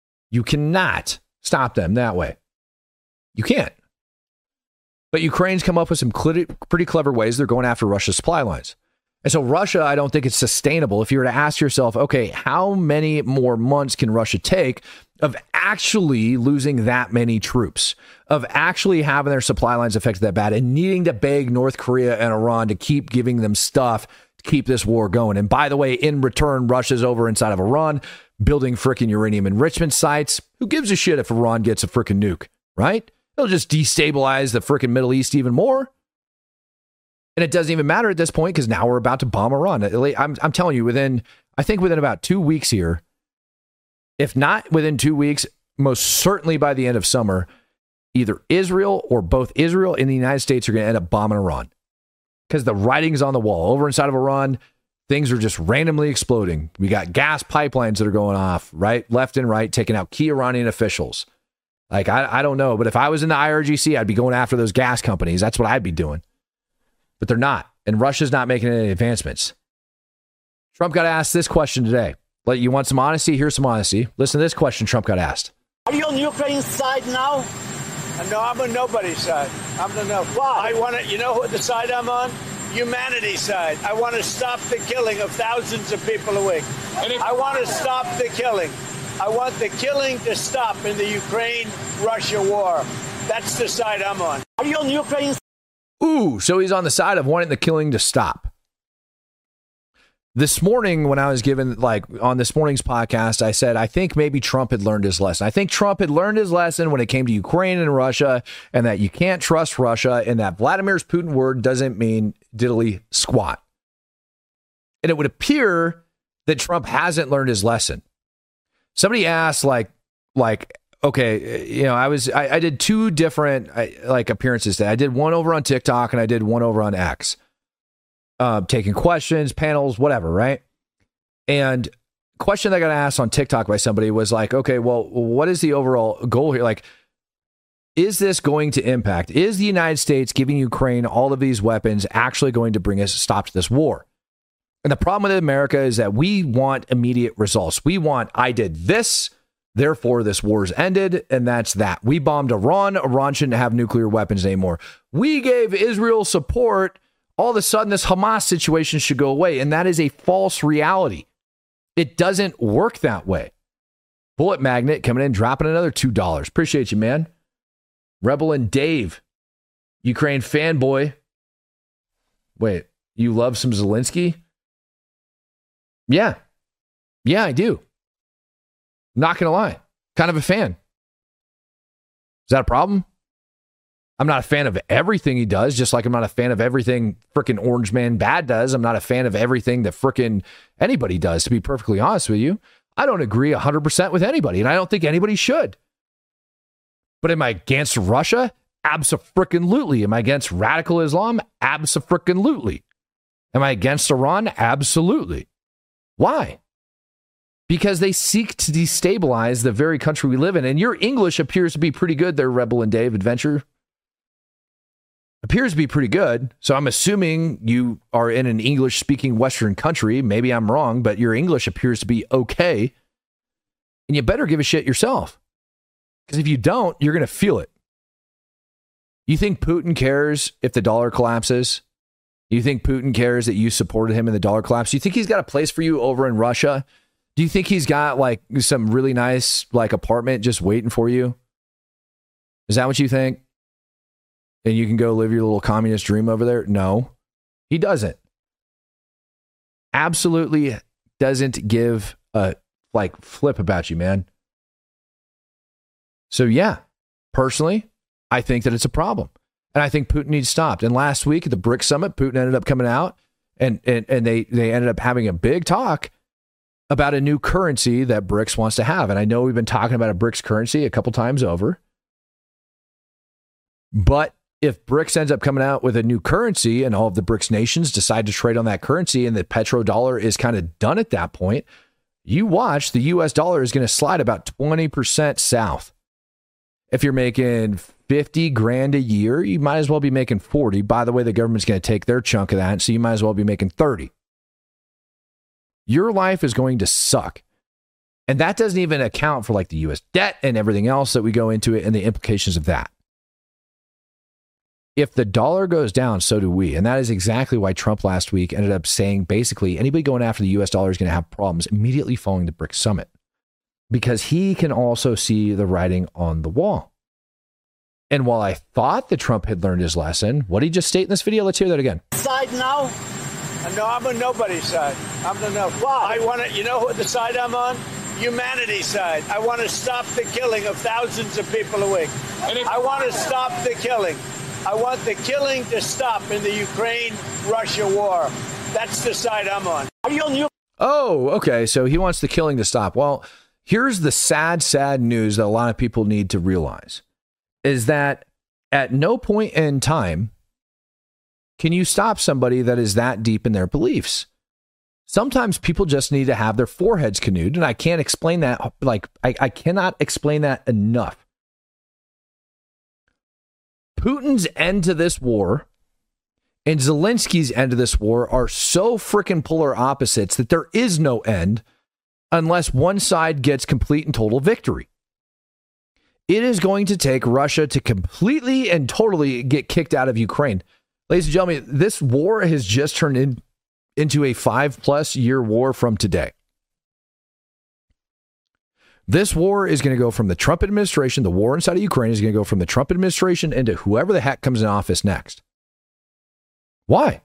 stop them that way. You can't. But Ukraine's come up with some pretty clever ways they're going after Russia's supply lines. And so Russia, I don't think it's sustainable. If you were to ask yourself, okay, how many more months can Russia take of actually losing that many troops, of actually having their supply lines affected that bad and needing to beg North Korea and Iran to keep giving them stuff to keep this war going? And by the way, in return, Russia's over inside of Iran building frickin' uranium enrichment sites. Who gives a shit if Iran gets a frickin' nuke, right? It'll just destabilize the frickin' Middle East even more. And it doesn't even matter at this point because now we're about to bomb Iran. I'm telling you, within about 2 weeks here, if not within 2 weeks, most certainly by the end of summer, either Israel or both Israel and the United States are going to end up bombing Iran. Because the writing's on the wall. Over inside of Iran, things are just randomly exploding. We got gas pipelines that are going off, right, left and right, taking out key Iranian officials. Like, I don't know, but if I was in the IRGC, I'd be going after those gas companies. That's what I'd be doing. But they're not. And Russia's not making any advancements. Trump got asked this question today. You want some honesty? Here's some honesty. Listen to this question Trump got asked. Are you on Ukraine's side now? No, I'm on nobody's side. I'm on no. Why? I want to, you know what the side I'm on? Humanity's side. I want to stop the killing of thousands of people a week. I want to stop the killing. I want the killing to stop in the Ukraine-Russia war. That's the side I'm on. Are you on Ukraine's? Ooh, so he's on the side of wanting the killing to stop. This morning, when I was given, on this morning's podcast, I said, I think maybe Trump had learned his lesson. I think Trump had learned his lesson when it came to Ukraine and Russia, and that you can't trust Russia, and that Vladimir Putin word doesn't mean diddly squat. And it would appear that Trump hasn't learned his lesson. Somebody asked, okay, I did two different appearances today. I did one over on TikTok and I did one over on X. Taking questions, panels, whatever, right? And question that I got asked on TikTok by somebody was like, okay, well, what is the overall goal here? Like, is this going to impact? Is the United States giving Ukraine all of these weapons actually going to bring us a stop to this war? And the problem with America is that we want immediate results. We want, I did this, therefore this war's ended, and that's that. We bombed Iran. Iran shouldn't have nuclear weapons anymore. We gave Israel support. All of a sudden, this Hamas situation should go away. And that is a false reality. It doesn't work that way. Bullet Magnet coming in, dropping another $2. Appreciate you, man. Rebel and Dave, Ukraine fanboy. Wait, you love some Zelensky? Yeah. Yeah, I do. Not going to lie. Kind of a fan. Is that a problem? I'm not a fan of everything he does, just like I'm not a fan of everything frickin' Orange Man Bad does. I'm not a fan of everything that frickin' anybody does, to be perfectly honest with you. I don't agree 100% with anybody, and I don't think anybody should. But am I against Russia? Abso-frickin-lutely. Am I against radical Islam? Abso-frickin-lutely. Am I against Iran? Absolutely. Why? Because they seek to destabilize the very country we live in. And your English appears to be pretty good there, Rebel and Dave Adventure. Appears to be pretty good. So I'm assuming you are in an English-speaking Western country. Maybe I'm wrong, but your English appears to be okay. And you better give a shit yourself. Because if you don't, you're going to feel it. You think Putin cares if the dollar collapses? You think Putin cares that you supported him in the dollar collapse? You think he's got a place for you over in Russia? Do you think he's got like some really nice like apartment just waiting for you? Is that what you think? And you can go live your little communist dream over there? No, he doesn't. Absolutely doesn't give a like flip about you, man. So yeah, personally, I think that it's a problem. And I think Putin needs stopped. And last week at the BRICS summit, Putin ended up coming out and they ended up having a big talk about a new currency that BRICS wants to have. And I know we've been talking about a BRICS currency a couple times over. But if BRICS ends up coming out with a new currency and all of the BRICS nations decide to trade on that currency and the petrodollar is kind of done at that point, you watch, the US dollar is going to slide about 20% south. If you're making 50 grand a year, you might as well be making 40. By the way, the government's going to take their chunk of that, so you might as well be making 30. Your life is going to suck. And that doesn't even account for like the US debt and everything else that we go into it and the implications of that. If the dollar goes down, so do we. And that is exactly why Trump last week ended up saying basically anybody going after the US dollar is going to have problems immediately following the BRICS summit. Because he can also see the writing on the wall. And while I thought that Trump had learned his lesson, what did he just state in this video? Let's hear that again. Side now? No, I'm on nobody's side. I'm on no. Why? I want to. You know what the side I'm on? Humanity's side. I want to stop the killing of thousands of people a week. I want to stop the killing. I want the killing to stop in the Ukraine-Russia war. That's the side I'm on. Are you on your... Oh, okay. So he wants the killing to stop. Well, here's the sad news that a lot of people need to realize is that at no point in time can you stop somebody that is that deep in their beliefs. Sometimes people just need to have their foreheads canoed, and I can't explain that. Like, I cannot explain that enough. Putin's end to this war and Zelensky's end to this war are so freaking polar opposites that there is no end unless one side gets complete and total victory. It is going to take Russia to completely and totally get kicked out of Ukraine. Ladies and gentlemen, this war has just turned into a 5+ year war from today. This war is going to go from the Trump administration, the war inside of Ukraine is going to go from the Trump administration into whoever the heck comes in office next. Why?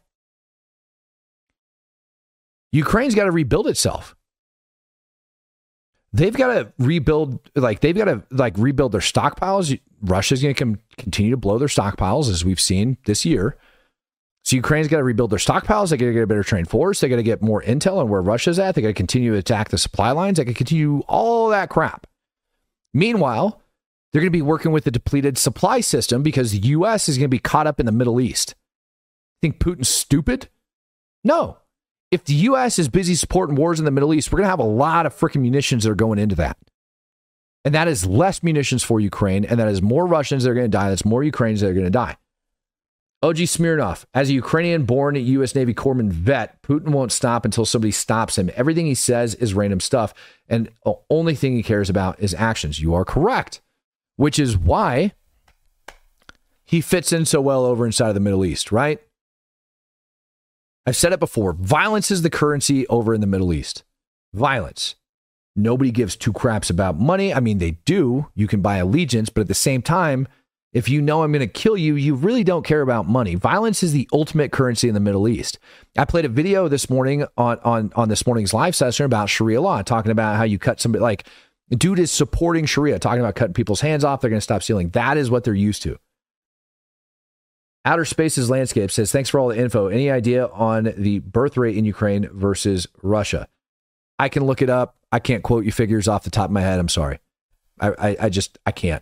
Ukraine's got to rebuild itself. They've got to rebuild, rebuild their stockpiles. Russia's going to continue to blow their stockpiles, as we've seen this year. So Ukraine's got to rebuild their stockpiles. They got to get a better trained force. They got to get more intel on where Russia's at. They got to continue to attack the supply lines. They got to continue all that crap. Meanwhile, they're going to be working with the depleted supply system because the U.S. is going to be caught up in the Middle East. Think Putin's stupid? No. If the U.S. is busy supporting wars in the Middle East, we're going to have a lot of freaking munitions that are going into that. And that is less munitions for Ukraine, and that is more Russians that are going to die. That's more Ukrainians that are going to die. OG Smirnov, as a Ukrainian-born U.S. Navy corpsman vet, Putin won't stop until somebody stops him. Everything he says is random stuff, and the only thing he cares about is actions. You are correct, which is why he fits in so well over inside of the Middle East, right? I've said it before. Violence is the currency over in the Middle East. Violence. Nobody gives two craps about money. I mean, they do. You can buy allegiance, but at the same time, if you know I'm going to kill you, you really don't care about money. Violence is the ultimate currency in the Middle East. I played a video this morning on this morning's live session about Sharia law, talking about how you cut somebody, like, dude is supporting Sharia, talking about cutting people's hands off. They're going to stop stealing. That is what they're used to. Outer Spaces Landscape says, thanks for all the info. Any idea on the birth rate in Ukraine versus Russia? I can look it up. I can't quote you figures off the top of my head. I'm sorry. I can't.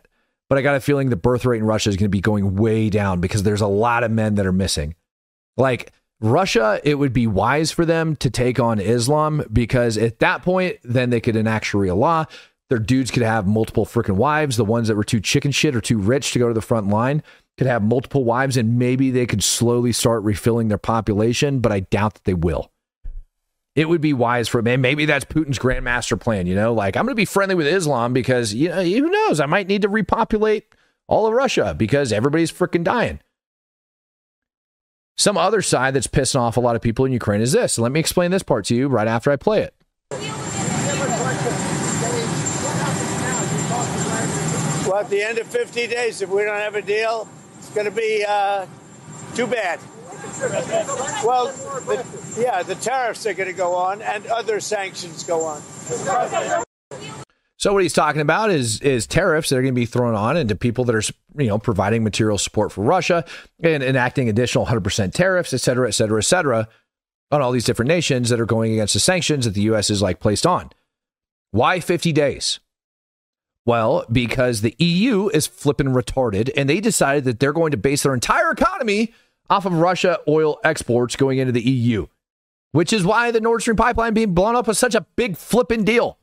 but I got a feeling the birth rate in Russia is going to be going way down because there's a lot of men that are missing. Like Russia, it would be wise for them to take on Islam because at that point, then they could enact Sharia law. Their dudes could have multiple freaking wives. The ones that were too chicken shit or too rich to go to the front line could have multiple wives, and maybe they could slowly start refilling their population, but I doubt that they will. It would be wise for them. Maybe that's Putin's grandmaster plan, like I'm going to be friendly with Islam because, who knows? I might need to repopulate all of Russia because everybody's freaking dying. Some other side that's pissing off a lot of people in Ukraine is this. So let me explain this part to you right after I play it. Well, at the end of 50 days, if we don't have a deal, it's going to be too bad. Well, the tariffs are going to go on and other sanctions go on. So what he's talking about is tariffs that are going to be thrown on into people that are, providing material support for Russia and enacting additional 100% tariffs, et cetera, et cetera, et cetera, on all these different nations that are going against the sanctions that the U.S. is placed on. Why 50 days? Well, because the EU is flipping retarded and they decided that they're going to base their entire economy off of Russia oil exports going into the EU, which is why the Nord Stream pipeline being blown up was such a big flipping deal.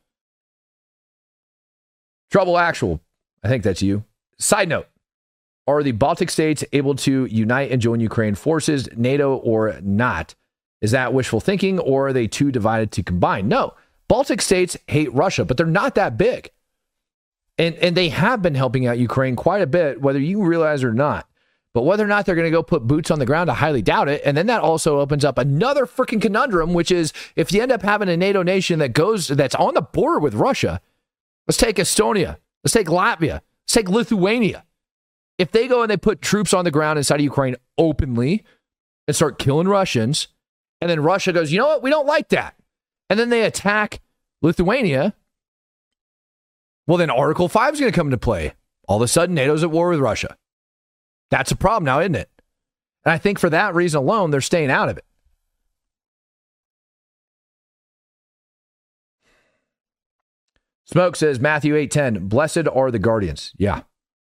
Trouble actual. I think that's you. Side note. Are the Baltic states able to unite and join Ukraine forces, NATO or not? Is that wishful thinking or are they too divided to combine? No. Baltic states hate Russia, but they're not that big. And they have been helping out Ukraine quite a bit, whether you realize it or not. But whether or not they're going to go put boots on the ground, I highly doubt it. And then that also opens up another freaking conundrum, which is if you end up having a NATO nation that's on the border with Russia, let's take Estonia, let's take Latvia, let's take Lithuania. If they go and they put troops on the ground inside of Ukraine openly and start killing Russians, and then Russia goes, you know what, we don't like that. And then they attack Lithuania, well, then Article 5 is going to come into play. All of a sudden, NATO's at war with Russia. That's a problem now, isn't it? And I think for that reason alone, they're staying out of it. Smoke says, Matthew 8:10, blessed are the guardians. Yeah.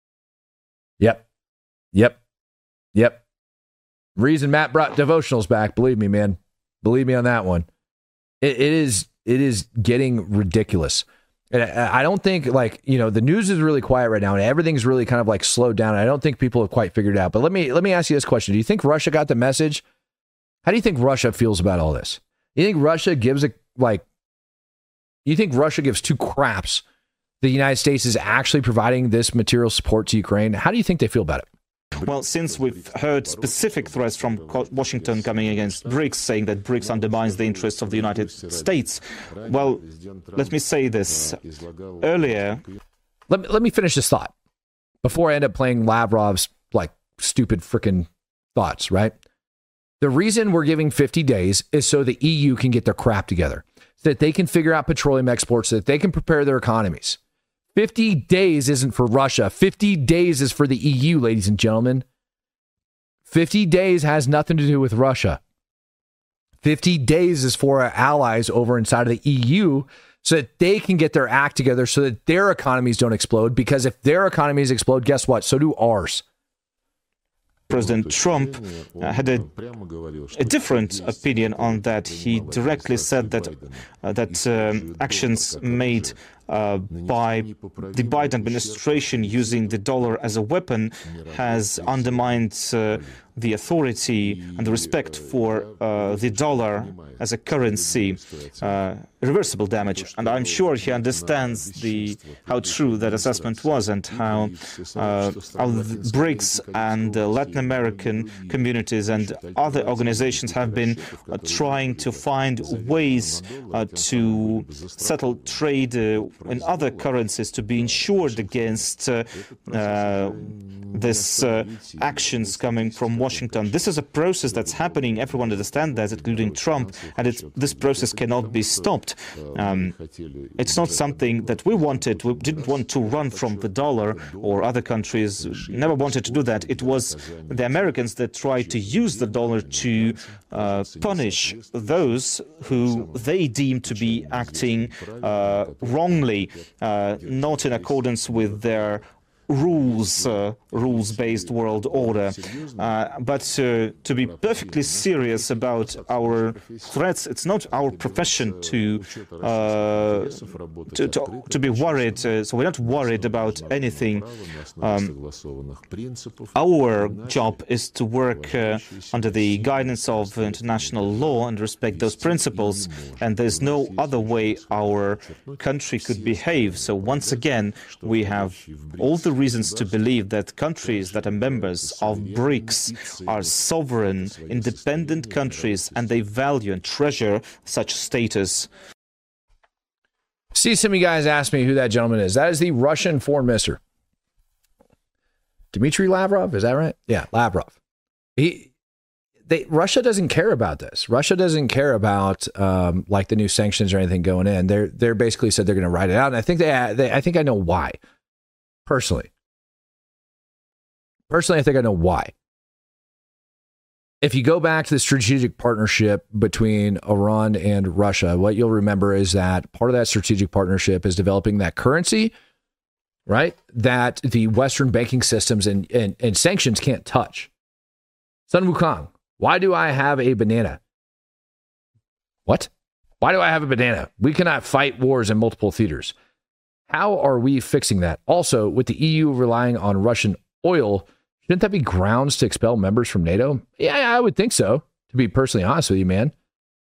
Yep. Reason Matt brought devotionals back. Believe me, man. Believe me on that one. It is getting ridiculous. And I don't think the news is really quiet right now and everything's really kind of slowed down. I don't think people have quite figured it out. But let me ask you this question. Do you think Russia got the message? How do you think Russia feels about all this? You think Russia gives you think Russia gives two craps the United States is actually providing this material support to Ukraine? How do you think they feel about it? Well, since we've heard specific threats from Washington coming against BRICS, saying that BRICS undermines the interests of the United States, well, let me say this. Earlier... Let me finish this thought before I end up playing Lavrov's, stupid freaking thoughts, right? The reason we're giving 50 days is so the EU can get their crap together, so that they can figure out petroleum exports, so that they can prepare their economies. 50 days isn't for Russia. 50 days is for the EU, ladies and gentlemen. 50 days has nothing to do with Russia. 50 days is for our allies over inside of the EU so that they can get their act together so that their economies don't explode. Because if their economies explode, guess what? So do ours. President Trump had a different opinion on that. He directly said that actions made by the Biden administration using the dollar as a weapon has undermined the authority and the respect for the dollar as a currency, irreversible damage. And I'm sure he understands how true that assessment was and how the BRICS and Latin American communities and other organizations have been trying to find ways to settle trade in other currencies to be insured against this actions coming from Washington. This is a process that's happening. Everyone understands that, including Trump, and this process cannot be stopped. It's not something that we wanted. We didn't want to run from the dollar, or other countries never wanted to do that. It was the Americans that tried to use the dollar to punish those who they deemed to be acting wrongly, not in accordance with their rules-based world order. But to be perfectly serious about our threats, it's not our profession to be worried. So we're not worried about anything. Our job is to work under the guidance of international law and respect those principles. And there's no other way our country could behave. So once again, we have all the reasons to believe that countries that are members of BRICS are sovereign, independent countries, and they value and treasure such status. See, some of you guys asked me who that gentleman is. That is the Russian foreign minister. Dmitry Lavrov, is that right? Yeah, Lavrov. Russia doesn't care about this. Russia doesn't care about like the new sanctions or anything going in. They're basically said they're going to ride it out, and I think I think I know why. Personally, I think I know why. If you go back to the strategic partnership between Iran and Russia, what you'll remember is that part of that strategic partnership is developing that currency, right? That the Western banking systems and sanctions can't touch. Sun Wukong, why do I have a banana? What? Why do I have a banana? We cannot fight wars in multiple theaters. How are we fixing that? Also, with the EU relying on Russian oil, shouldn't that be grounds to expel members from NATO? Yeah, I would think so, to be personally honest with you, man.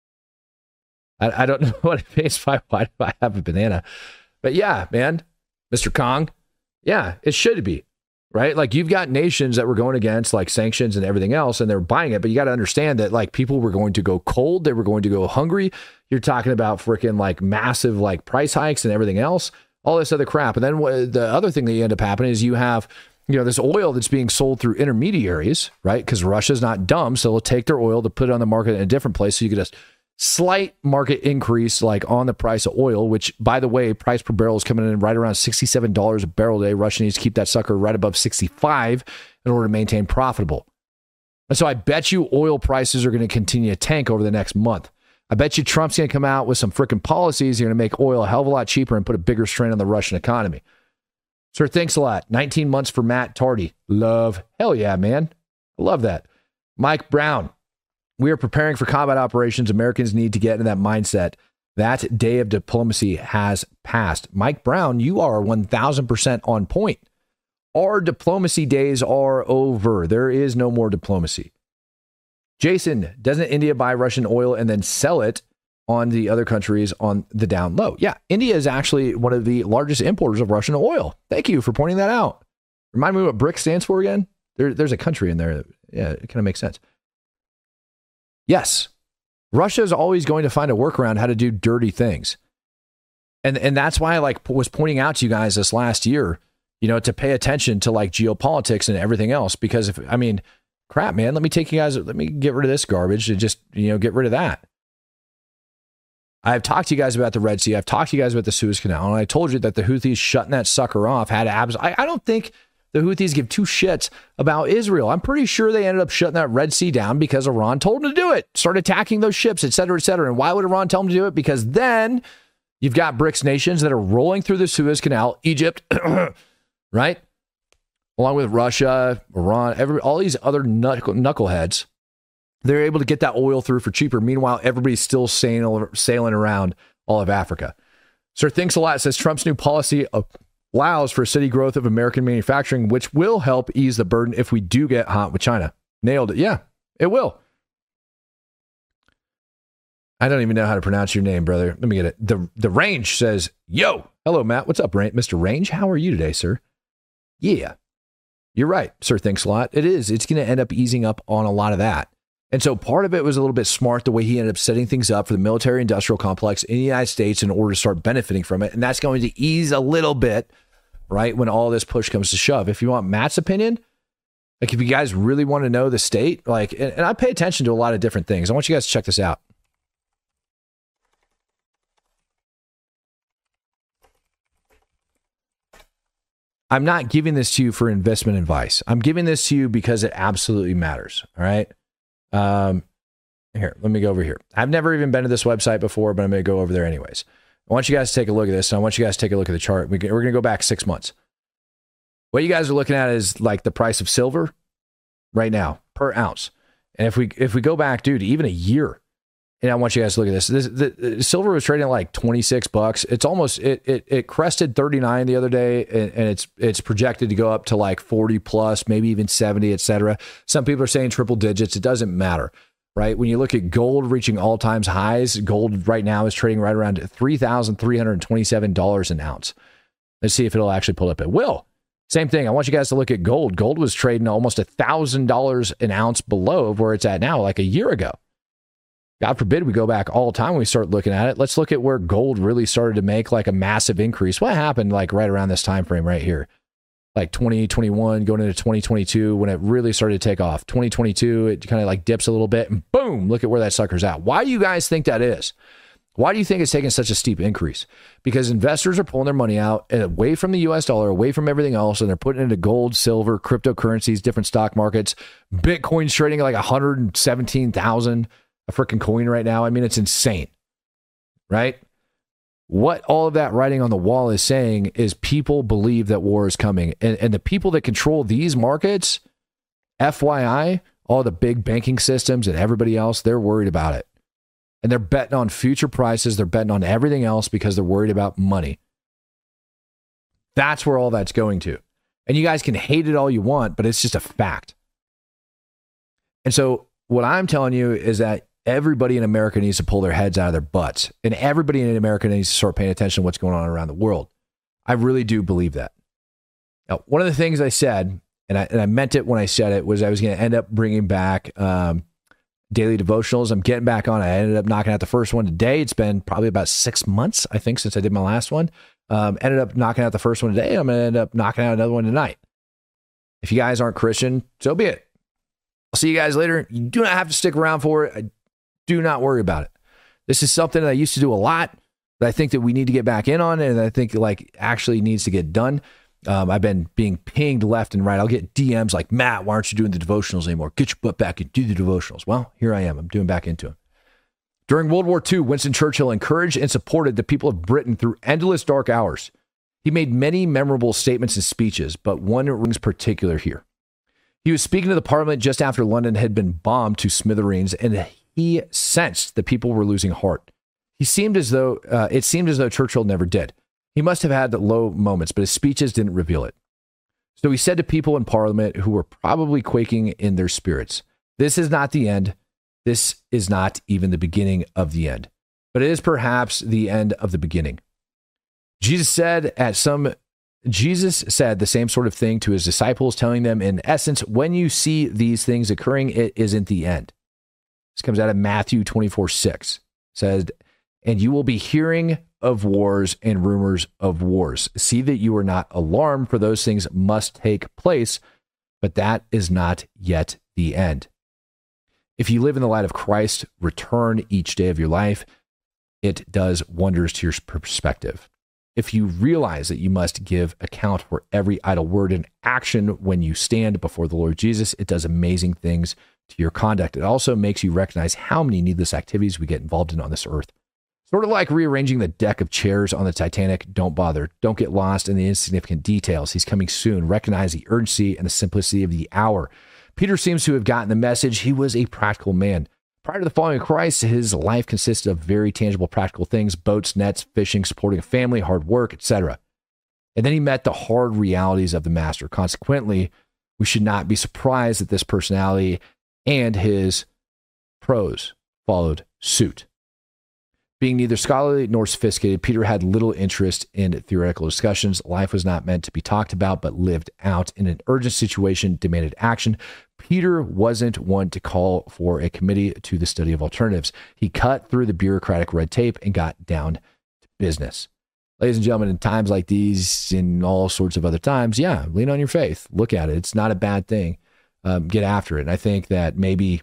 I don't know what it means by why do I have a banana. But yeah, man, Mr. Kong, yeah, it should be, right? Like, you've got nations that were going against like sanctions and everything else, and they're buying it. But you got to understand that like people were going to go cold. They were going to go hungry. You're talking about freaking like massive like price hikes and everything else. All this other crap. And then the other thing that you end up happening is you have, this oil that's being sold through intermediaries, right? Because Russia's not dumb. So they'll take their oil to put it on the market in a different place. So you get a slight market increase like on the price of oil, which, by the way, price per barrel is coming in right around $67 a barrel today. Russia needs to keep that sucker right above 65 in order to maintain profitable. And so I bet you oil prices are going to continue to tank over the next month. I bet you Trump's going to come out with some freaking policies. You're going to make oil a hell of a lot cheaper and put a bigger strain on the Russian economy. Sir, thanks a lot. 19 months for Matt Tardy. Love. Hell yeah, man. I love that. Mike Brown. We are preparing for combat operations. Americans need to get in that mindset. That day of diplomacy has passed. Mike Brown, you are 1,000% on point. Our diplomacy days are over. There is no more diplomacy. Jason, doesn't India buy Russian oil and then sell it on the other countries on the down low? Yeah, India is actually one of the largest importers of Russian oil. Thank you for pointing that out. Remind me what BRICS stands for again? There's a country in there. Yeah, it kind of makes sense. Yes, Russia is always going to find a workaround how to do dirty things. And that's why I was pointing out to you guys this last year, to pay attention to like geopolitics and everything else. Because crap, man, let me get rid of this garbage and just, get rid of that. I've talked to you guys about the Red Sea. I've talked to you guys about the Suez Canal. And I told you that the Houthis shutting that sucker off had I don't think the Houthis give two shits about Israel. I'm pretty sure they ended up shutting that Red Sea down because Iran told them to do it. Start attacking those ships, et cetera, et cetera. And why would Iran tell them to do it? Because then you've got BRICS nations that are rolling through the Suez Canal, Egypt, right? Along with Russia, Iran, all these other knuckleheads, they're able to get that oil through for cheaper. Meanwhile, everybody's still sailing around all of Africa. Sir, thanks a lot. Says Trump's new policy allows for steady growth of American manufacturing, which will help ease the burden if we do get hot with China. Nailed it. Yeah, it will. I don't even know how to pronounce your name, brother. Let me get it. The Range says, yo, hello, Matt. What's up, Mr. Range? How are you today, sir? Yeah. You're right, sir. Thanks a lot. It is. It's going to end up easing up on a lot of that. And so part of it was a little bit smart, the way he ended up setting things up for the military industrial complex in the United States in order to start benefiting from it. And that's going to ease a little bit, right, when all this push comes to shove. If you want Matt's opinion, like if you guys really want to know the state, and I pay attention to a lot of different things. I want you guys to check this out. I'm not giving this to you for investment advice. I'm giving this to you because it absolutely matters. All right. Here, let me go over here. I've never even been to this website before, but I'm going to go over there anyways. I want you guys to take a look at this. And I want you guys to take a look at the chart. We're going to go back 6 months. What you guys are looking at is like the price of silver right now per ounce. And if we go back, dude, even a year, and I want you guys to look at this. The silver was trading at like $26. It's almost it crested 39 the other day, and it's projected to go up to like 40 plus, maybe even 70, etc. Some people are saying triple digits. It doesn't matter, right? When you look at gold reaching all time highs, gold right now is trading right around $3,327 an ounce. Let's see if it'll actually pull up. It will. Same thing. I want you guys to look at gold. Gold was trading almost $1,000 an ounce below where it's at now, like a year ago. God forbid we go back all the time when we start looking at it. Let's look at where gold really started to make like a massive increase. What happened like right around this time frame right here? Like 2021 going into 2022 when it really started to take off. 2022, it kind of like dips a little bit and boom, look at where that sucker's at. Why do you guys think that is? Why do you think it's taking such a steep increase? Because investors are pulling their money out and away from the US dollar, away from everything else, and they're putting it into gold, silver, cryptocurrencies, different stock markets. Bitcoin's trading at like 117,000 a freaking coin right now. I mean, it's insane, right? What all of that writing on the wall is saying is people believe that war is coming. And the people that control these markets, FYI, all the big banking systems and everybody else, they're worried about it. And they're betting on future prices. They're betting on everything else because they're worried about money. That's where all that's going to. And you guys can hate it all you want, but it's just a fact. And so what I'm telling you is that everybody in America needs to pull their heads out of their butts. And everybody in America needs to start paying attention to what's going on around the world. I really do believe that. Now, one of the things I said, and I meant it when I said it, was I was going to end up bringing back daily devotionals. I'm getting back on it. I ended up knocking out the first one today. It's been probably about 6 months, I think, since I did my last one. Ended up knocking out the first one today. I'm going to end up knocking out another one tonight. If you guys aren't Christian, so be it. I'll see you guys later. You do not have to stick around for it. Do not worry about it. This is something that I used to do a lot that I think that we need to get back in on, and I think like actually needs to get done. I've been being pinged left and right. I'll get DMs like, Matt, why aren't you doing the devotionals anymore? Get your butt back and do the devotionals. Well, here I am. I'm doing back into them. During World War II, Winston Churchill encouraged and supported the people of Britain through endless dark hours. He made many memorable statements and speeches, but one rings particular here. He was speaking to the Parliament just after London had been bombed to smithereens, and he sensed that people were losing heart. It seemed as though Churchill never did. He must have had low moments, but his speeches didn't reveal it. So he said to people in Parliament who were probably quaking in their spirits, "This is not the end. This is not even the beginning of the end, but it is perhaps the end of the beginning." Jesus said the same sort of thing to his disciples, telling them, in essence, when you see these things occurring, it isn't the end. This comes out of Matthew 24:6. It says, "And you will be hearing of wars and rumors of wars. See that you are not alarmed, for those things must take place, but that is not yet the end." If you live in the light of Christ, return each day of your life, it does wonders to your perspective. If you realize that you must give account for every idle word and action when you stand before the Lord Jesus, it does amazing things to your conduct. It also makes you recognize how many needless activities we get involved in on this earth. Sort of like rearranging the deck of chairs on the Titanic. Don't bother. Don't get lost in the insignificant details. He's coming soon. Recognize the urgency and the simplicity of the hour. Peter seems to have gotten the message. He was a practical man. Prior to the following of Christ, his life consisted of very tangible practical things: boats, nets, fishing, supporting a family, hard work, etc. And then he met the hard realities of the master. Consequently, we should not be surprised that this personality and his prose followed suit. Being neither scholarly nor sophisticated, Peter had little interest in theoretical discussions. Life was not meant to be talked about, but lived out. In an urgent situation, demanded action. Peter wasn't one to call for a committee to the study of alternatives. He cut through the bureaucratic red tape and got down to business. Ladies and gentlemen, in times like these, in all sorts of other times, yeah, lean on your faith. Look at it. It's not a bad thing. Get after it. And I think that maybe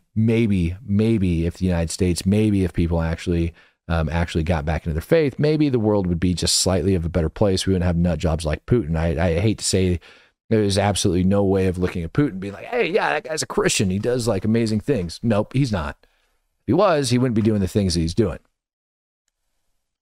if the United States, maybe if people actually got back into their faith, maybe the world would be just slightly of a better place. We wouldn't have nut jobs like Putin. I hate to say there's absolutely no way of looking at Putin and being like, hey, yeah, that guy's a Christian. He does like amazing things. Nope, he's not. If he was, he wouldn't be doing the things that he's doing.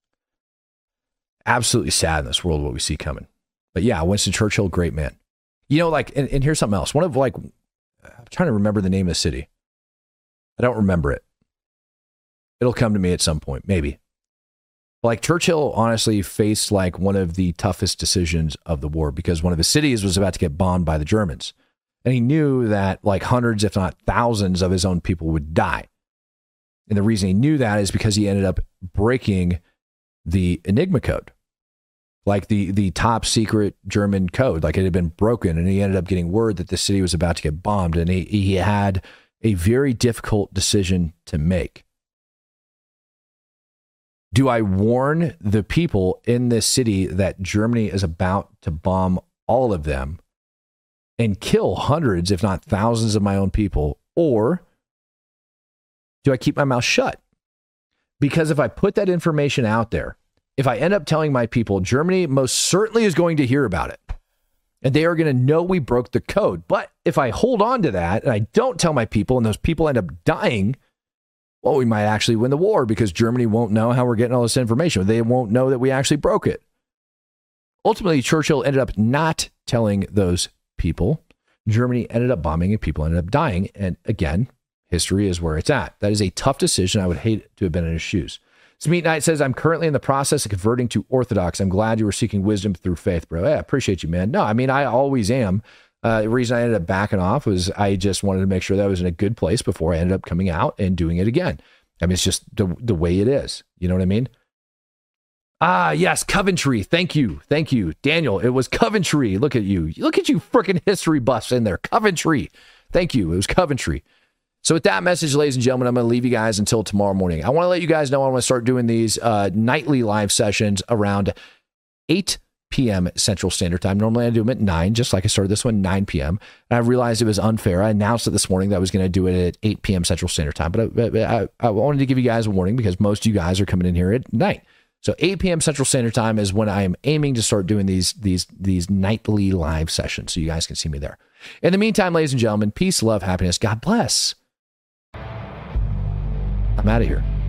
Absolutely sad in this world what we see coming. But yeah, Winston Churchill, great man. You know, like, and here's something else. One of like, I'm trying to remember the name of the city. I don't remember it. It'll come to me at some point, maybe. Like Churchill honestly faced like one of the toughest decisions of the war because one of his cities was about to get bombed by the Germans. And he knew that like hundreds, if not thousands of his own people would die. And the reason he knew that is because he ended up breaking the Enigma code, like the top secret German code, like it had been broken. And he ended up getting word that the city was about to get bombed. And he had a very difficult decision to make. Do I warn the people in this city that Germany is about to bomb all of them and kill hundreds, if not thousands of my own people? Or do I keep my mouth shut? Because if I put that information out there, if I end up telling my people, Germany most certainly is going to hear about it. And they are going to know we broke the code. But if I hold on to that and I don't tell my people and those people end up dying, well, we might actually win the war because Germany won't know how we're getting all this information. They won't know that we actually broke it. Ultimately, Churchill ended up not telling those people. Germany ended up bombing and people ended up dying. And again, history is where it's at. That is a tough decision. I would hate to have been in his shoes. Smeet Knight says, I'm currently in the process of converting to Orthodox. I'm glad you were seeking wisdom through faith, bro. Yeah, I appreciate you, man. No, I mean, I always am. The reason I ended up backing off was I just wanted to make sure that I was in a good place before I ended up coming out and doing it again. I mean, it's just the way it is. You know what I mean? Ah, yes, Coventry. Thank you. Thank you. Daniel, it was Coventry. Look at you. Look at you freaking history buffs in there. Coventry. Thank you. It was Coventry. So with that message, ladies and gentlemen, I'm going to leave you guys until tomorrow morning. I want to let you guys know I want to start doing these nightly live sessions around 8 p.m. Central Standard Time. Normally I do them at 9, just like I started this one, 9 p.m. And I realized it was unfair. I announced it this morning that I was going to do it at 8 p.m. Central Standard Time. But I wanted to give you guys a warning because most of you guys are coming in here at night. So 8 p.m. Central Standard Time is when I am aiming to start doing these nightly live sessions so you guys can see me there. In the meantime, ladies and gentlemen, peace, love, happiness. God bless. I'm out of here.